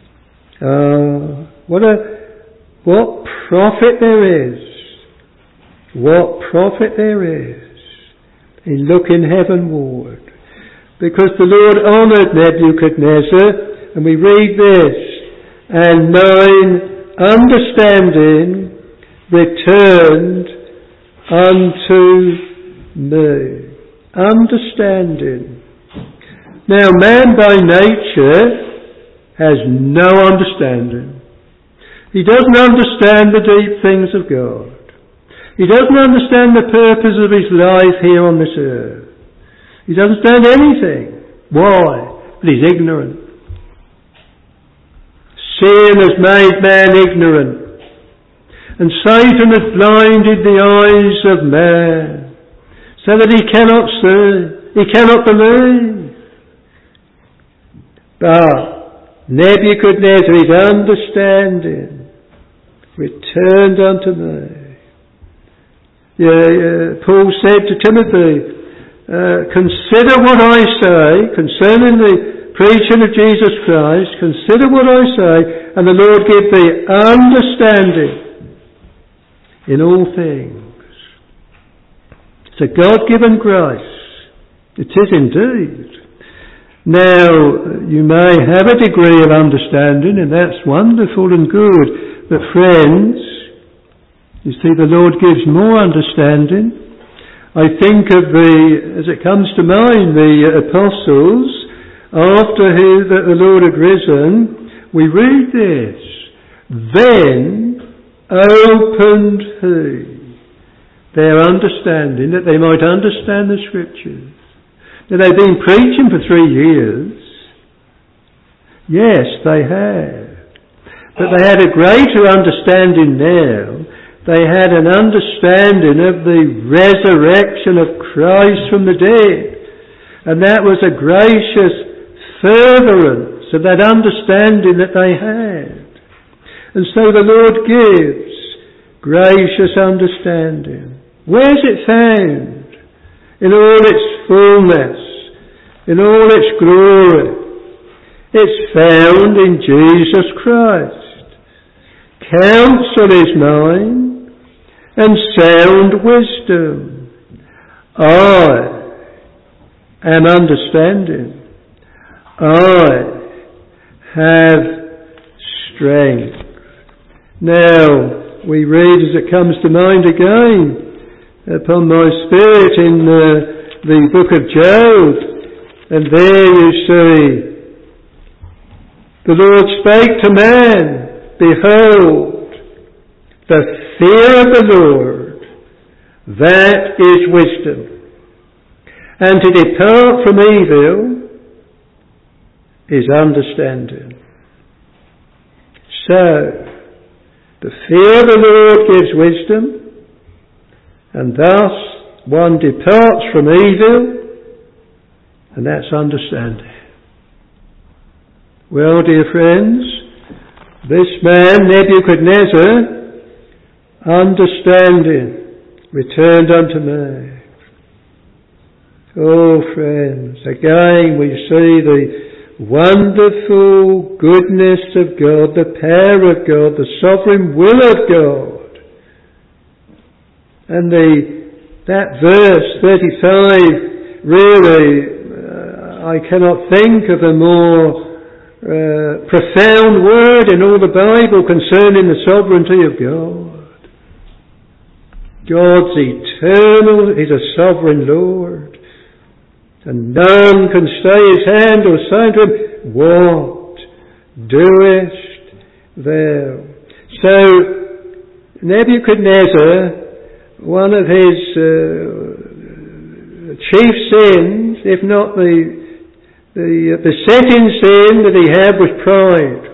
What profit there is. What profit there is in looking heavenward. Because the Lord honoured Nebuchadnezzar, and we read this, and mine understanding returned unto me. Understanding. Now, man by nature has no understanding. He doesn't understand the deep things of God. He doesn't understand the purpose of his life here on this earth. He doesn't understand anything. Why? But he's ignorant. Sin has made man ignorant. And Satan has blinded the eyes of man so that he cannot see, he cannot believe. But Nebuchadnezzar, his understanding, returned unto me. Paul said to Timothy, consider what I say concerning the preaching of Jesus Christ, consider what I say, and the Lord give thee understanding in all things. It's a God-given grace. It is indeed. Now, you may have a degree of understanding, and that's wonderful and good, but friends, you see, the Lord gives more understanding. I think of as it comes to mind, the apostles, after the Lord had risen, we read this. Then opened he their understanding, that they might understand the Scriptures. Now, they've been preaching for 3 years. Yes, they have. But they had a greater understanding now. They had an understanding of the resurrection of Christ from the dead. And that was a gracious furtherance of that understanding that they had. And so the Lord gives gracious understanding. Where's it found? In all its fullness, in all its glory. It's found in Jesus Christ. Counsel is mine, and sound wisdom. I am understanding. I have strength. Now, we read as it comes to mind again upon my spirit in the book of Job. And there you see, the Lord spake to man, behold, the fear of the Lord, that is wisdom. And to depart from evil is understanding. So, the fear of the Lord gives wisdom, and thus one departs from evil, and that's understanding. Well, dear friends, this man, Nebuchadnezzar, understanding, returned unto me. Oh, friends, again we see the wonderful goodness of God, the power of God, the sovereign will of God. And that verse 35, really, I cannot think of a more profound word in all the Bible concerning the sovereignty of God. God's eternal, He's a sovereign Lord. And none can stay His hand or say to Him, what doest thou? So, Nebuchadnezzar, one of his chief sins, if not the besetting sin that he had, was pride.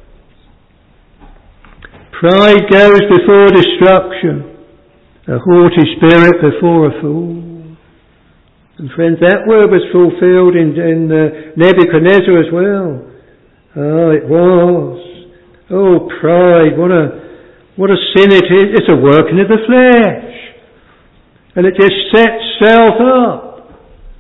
Pride goes before destruction. A haughty spirit before a fool. And friends, that word was fulfilled in Nebuchadnezzar as well. Oh, it was. Oh, pride, what a sin it is. It's a working of the flesh. And it just sets self up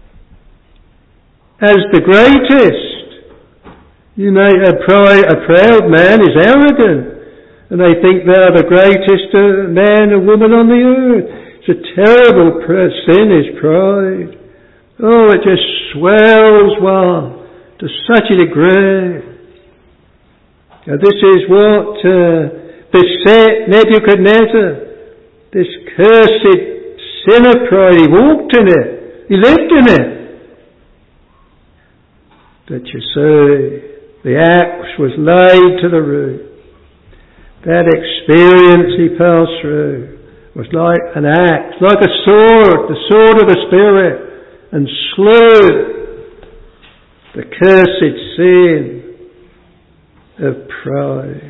as the greatest. You know, a proud man is arrogant. And they think they're the greatest man or woman on the earth. It's a terrible sin, is pride. Oh, it just swells one to such a degree. Now, this is what beset Nebuchadnezzar. This cursed sin of pride. He walked in it. He lived in it. But you see, the axe was laid to the root. That experience he passed through was like an axe, like a sword, the sword of the Spirit, and slew the cursed sin of pride.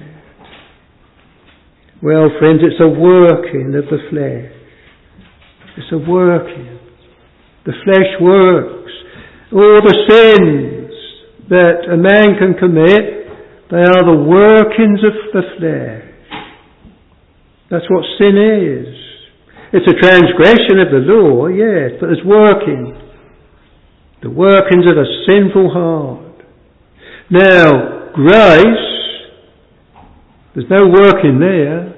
Well, friends, it's a working of the flesh. It's a working. The flesh works. All the sins that a man can commit, they are the workings of the flesh. That's what sin is. It's a transgression of the law, yes, but it's working. The workings of a sinful heart. Now, grace, there's no working there.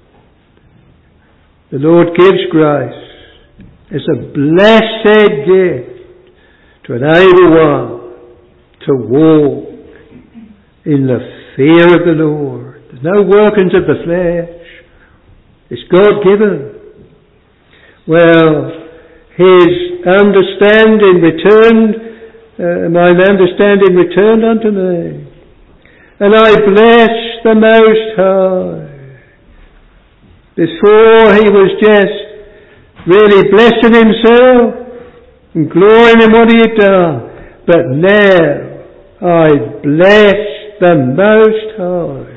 The Lord gives grace. It's a blessed gift to enable one to walk in the fear of the Lord. There's no workings of the flesh. It's God-given. Well, His understanding returned, mine understanding returned unto me. And I bless the Most High. Before he was just really blessing himself and glorying in what he had done. But now I bless the Most High.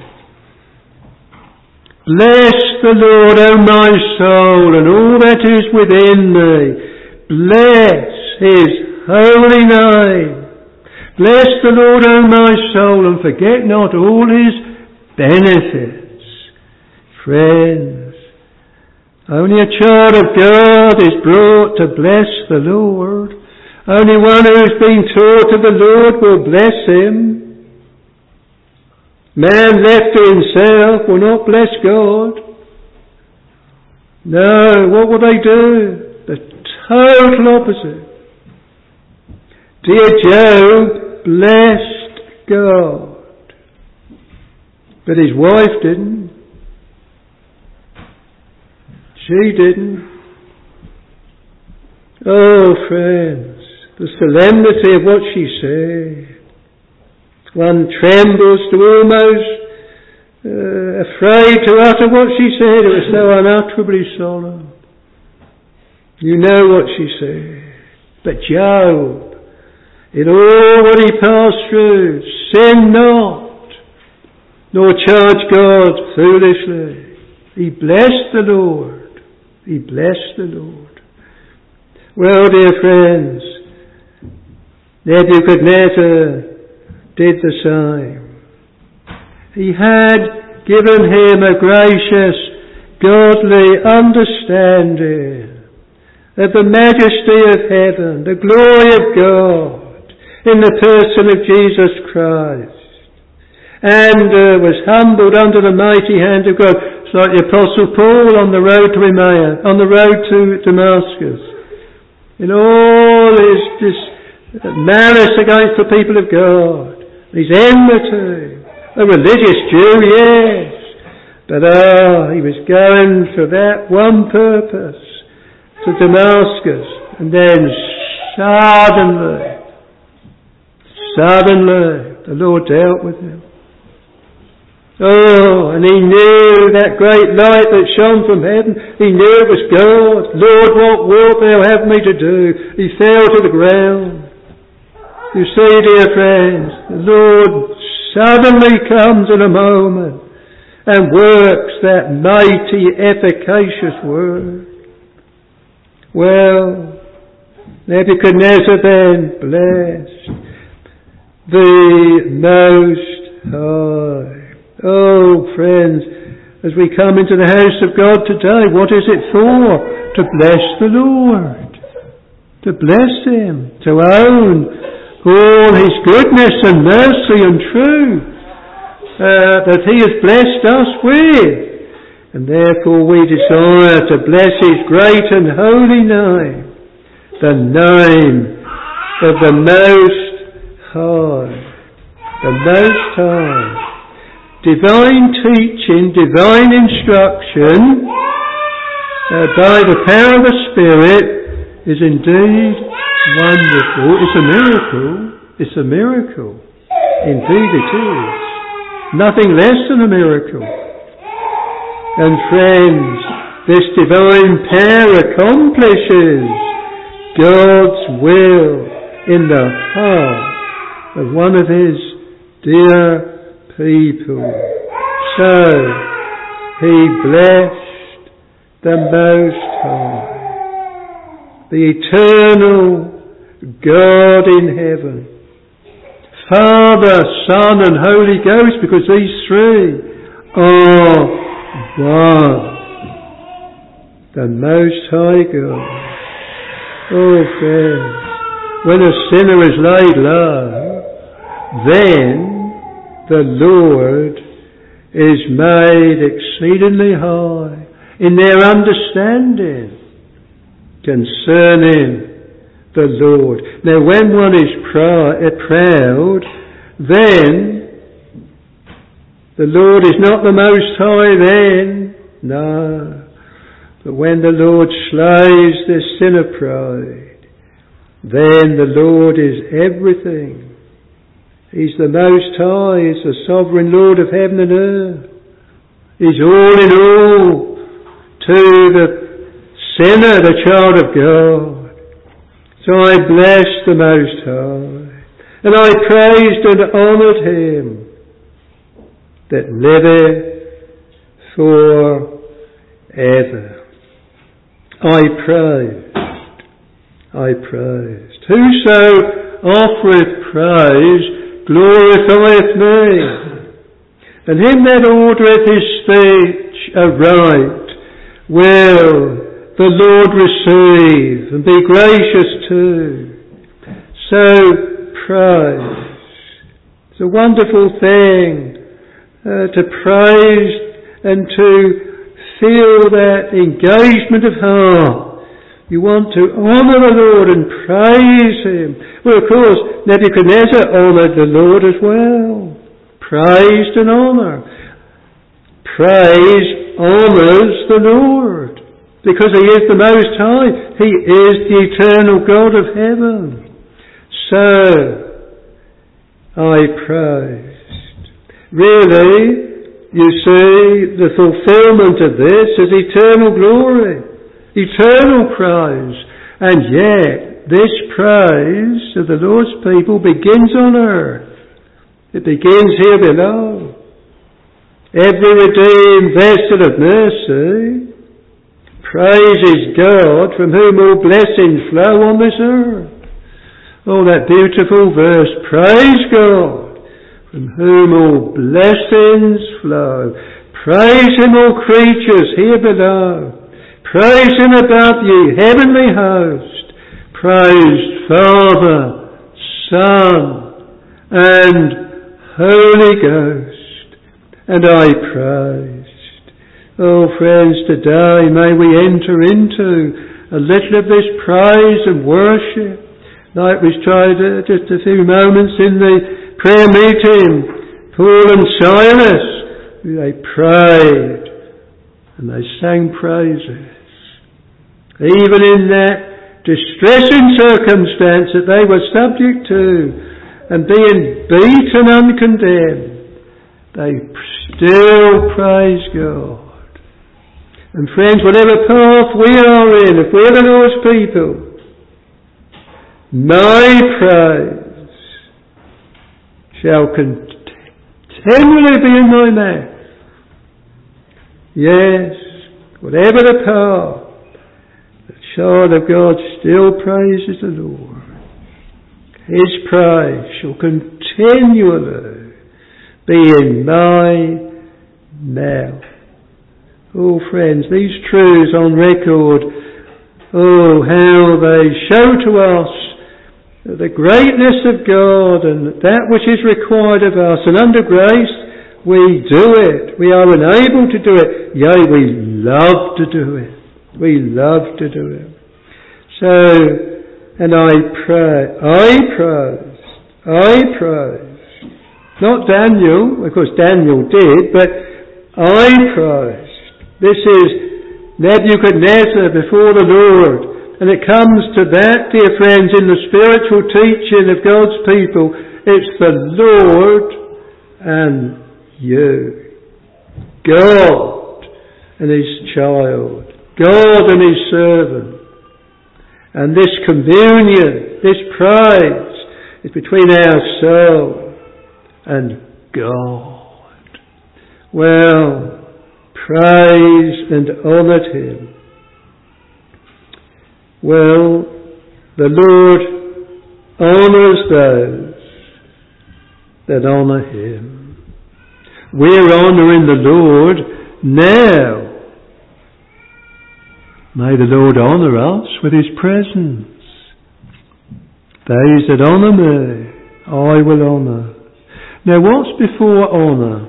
Bless the Lord, O my soul, and all that is within me. Bless His holy name. Bless the Lord, O my soul, and forget not all His benefits. Friends, only a child of God is brought to bless the Lord. Only one who has been taught of the Lord will bless Him. Man left to himself will not bless God. No, what will they do? The total opposite. Dear Job blessed God, but his wife didn't. She didn't. Oh, friends, the solemnity of what she said. One trembles to almost afraid to utter what she said. It was so unutterably solemn. You know what she said. But Job, in all what he passed through, sinned not, nor charged God foolishly. He blessed the Lord. He blessed the Lord. Well, dear friends, Nebuchadnezzar did the same. He had given him a gracious, godly understanding of the majesty of heaven, the glory of God in the person of Jesus Christ, and was humbled under the mighty hand of God. It's like the Apostle Paul on the road to Emmaus, on the road to Damascus. In all his malice against the people of God, his enmity, a religious Jew, yes, but he was going for that one purpose, to Damascus, and then suddenly, the Lord dealt with him. Oh, and he knew that great light that shone from heaven. He knew it was God. Lord, what wilt thou have me to do? He fell to the ground. You see, dear friends, the Lord suddenly comes in a moment and works that mighty, efficacious work. Well, Nebuchadnezzar then blessed the Most High. Oh, friends, as we come into the house of God today, what is it for? To bless the Lord. To bless Him. To own all His goodness and mercy and truth that He has blessed us with. And therefore we desire to bless His great and holy name, the name of the Most High. The Most High. Divine teaching, divine instruction by the power of the Spirit is indeed wonderful. It's a miracle. It's a miracle. Indeed it is. Nothing less than a miracle. And friends, this divine pair accomplishes God's will in the heart of one of His dear people. So, He blessed the Most High, the eternal God in heaven, Father, Son and Holy Ghost, because these three are one. The Most High God. Oh friends, when a sinner is laid low, then the Lord is made exceedingly high in their understanding concerning the Lord. Now when one is proud, then the Lord is not the Most High then. No. But when the Lord slays the sin of pride, then the Lord is everything. He's the Most High. He's the sovereign Lord of heaven and earth. He's all in all to the sinner, the child of God. So I bless the Most High, and I praised and honoured Him that liveth forever. I praised. Whoso offereth praise glorifieth me, and him that ordereth his speech aright will the Lord receive and be gracious to. So praise. It's a wonderful thing to praise and to feel that engagement of heart. You want to honour the Lord and praise Him. Well, of course, Nebuchadnezzar honoured the Lord as well. Praised and honour. Praise honours the Lord, because He is the Most High. He is the eternal God of heaven. So, I praised. Really, you see, the fulfilment of this is eternal glory, eternal praise. And yet, this praise of the Lord's people begins on earth. It begins here below. Every redeemed vessel of mercy praises God, from whom all blessings flow on this earth. Oh, that beautiful verse, praise God, from whom all blessings flow. Praise Him, all creatures here below. Praise Him above ye, heavenly host. Praise Father, Son, and Holy Ghost. And I praised. Oh friends, today may we enter into a little of this praise and worship, like we tried just a few moments in the prayer meeting. Paul and Silas, they prayed and they sang praises. Even in that distressing circumstance that they were subject to, and being beaten and condemned, they still praise God. And friends, whatever path we are in, if we're the Lord's people, my praise shall continually be in my mouth. Yes, whatever the path, the child of God still praises the Lord. His praise shall continually be in my mouth. Oh friends, these truths on record, oh how they show to us the greatness of God and that which is required of us. And under grace we do it. We are enabled to do it. Yea, we love to do it. We love to do it. So, and I praise. Not Daniel, of course Daniel did, but I praised. This is Nebuchadnezzar before the Lord, And it comes to that, dear friends, in the spiritual teaching of God's people. It's the Lord and you. God and His child. God and His servant. And this communion, this praise, is between our soul and God. Well, praised and honoured Him. Well, the Lord honours those that honour Him. We're honouring the Lord now. May the Lord honour us with His presence. Those that honour me, I will honour. Now what's before honour?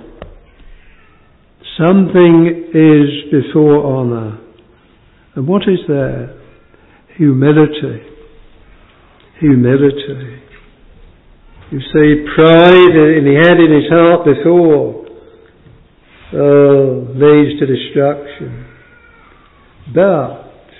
Something is before honour. And what is that? Humility. Humility. You see, pride, and he had in his heart before, leads to destruction. But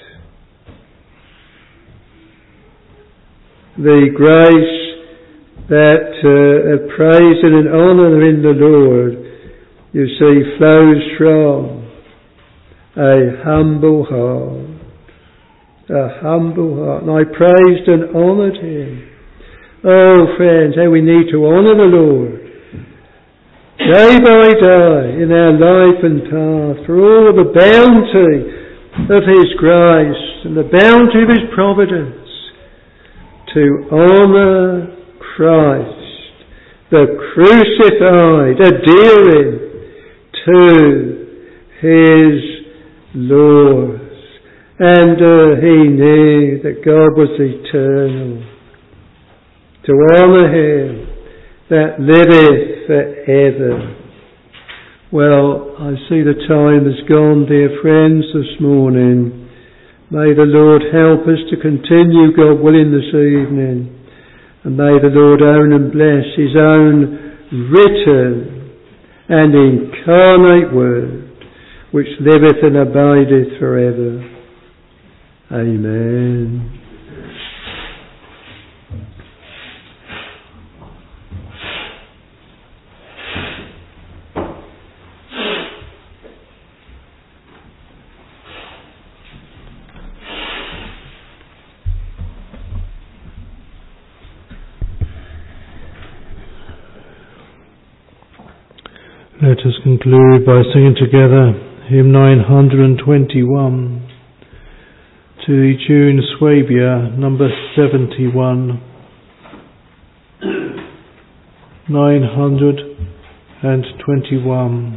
the grace that praising and honouring the Lord, you see, flows from a humble heart. A humble heart. And I praised and honoured Him. Oh, friends, how we need to honour the Lord. Day by day in our life and path, for all the bounty of His grace and the bounty of His providence, to honour Christ, the crucified, adhering to His Lord. And he knew that God was eternal. To honour Him that liveth forever. Well, I see the time has gone, dear friends, this morning. May the Lord help us to continue, God willing, this evening. And may the Lord own and bless His own written and incarnate word, which liveth and abideth forever. Amen. Let us conclude by singing together hymn 921 to the tune Swabia, number 71. 921.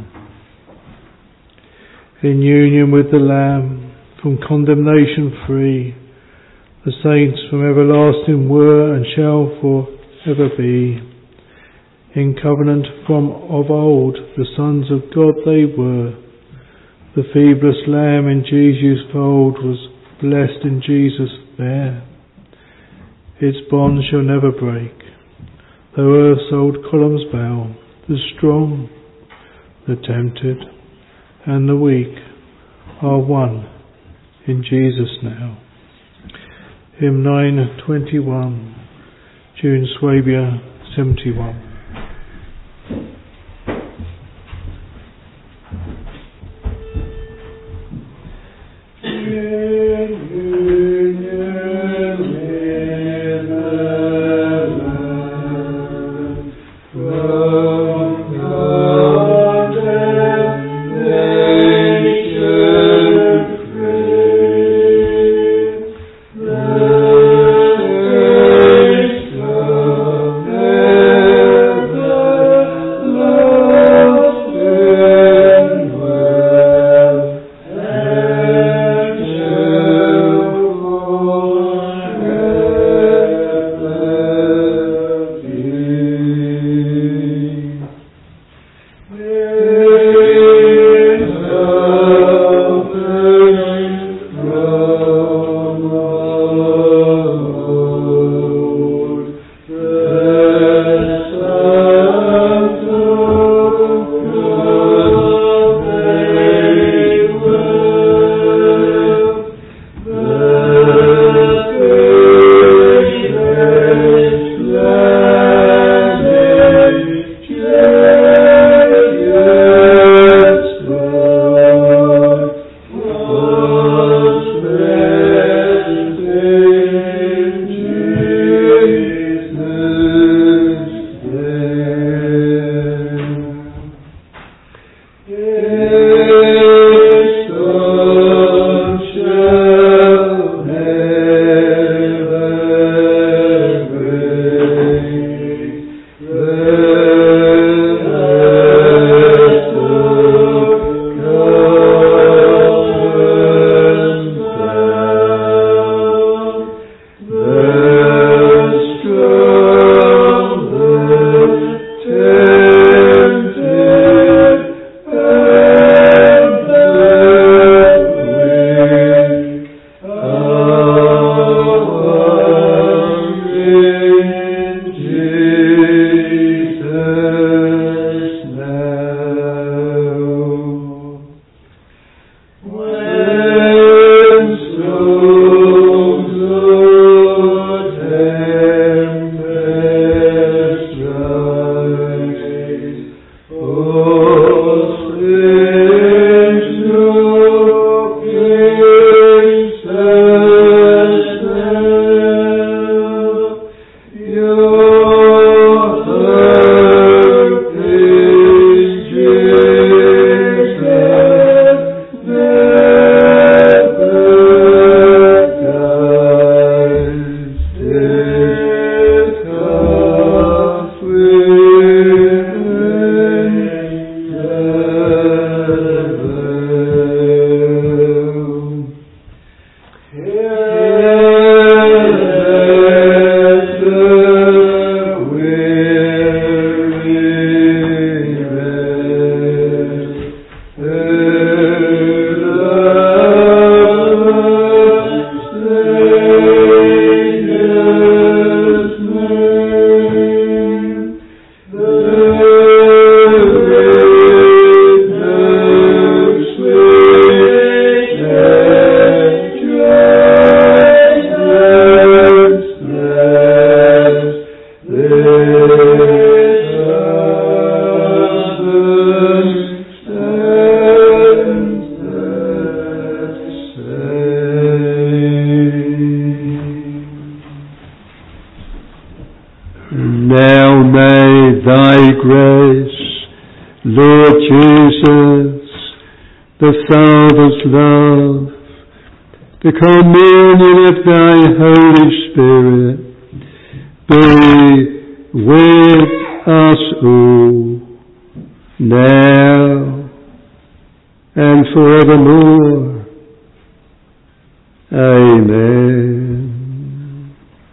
In union with the Lamb, from condemnation free, the saints from everlasting were and shall for ever be. In covenant from of old, the sons of God they were. The feeblest lamb in Jesus' fold was blessed in Jesus there. Its bonds shall never break, though earth's old columns bow. The strong, the tempted, and the weak are one in Jesus now. Hymn 921, tune Swabia 71. the Father's love, the communion of thy Holy Spirit, be with us all, now and forevermore.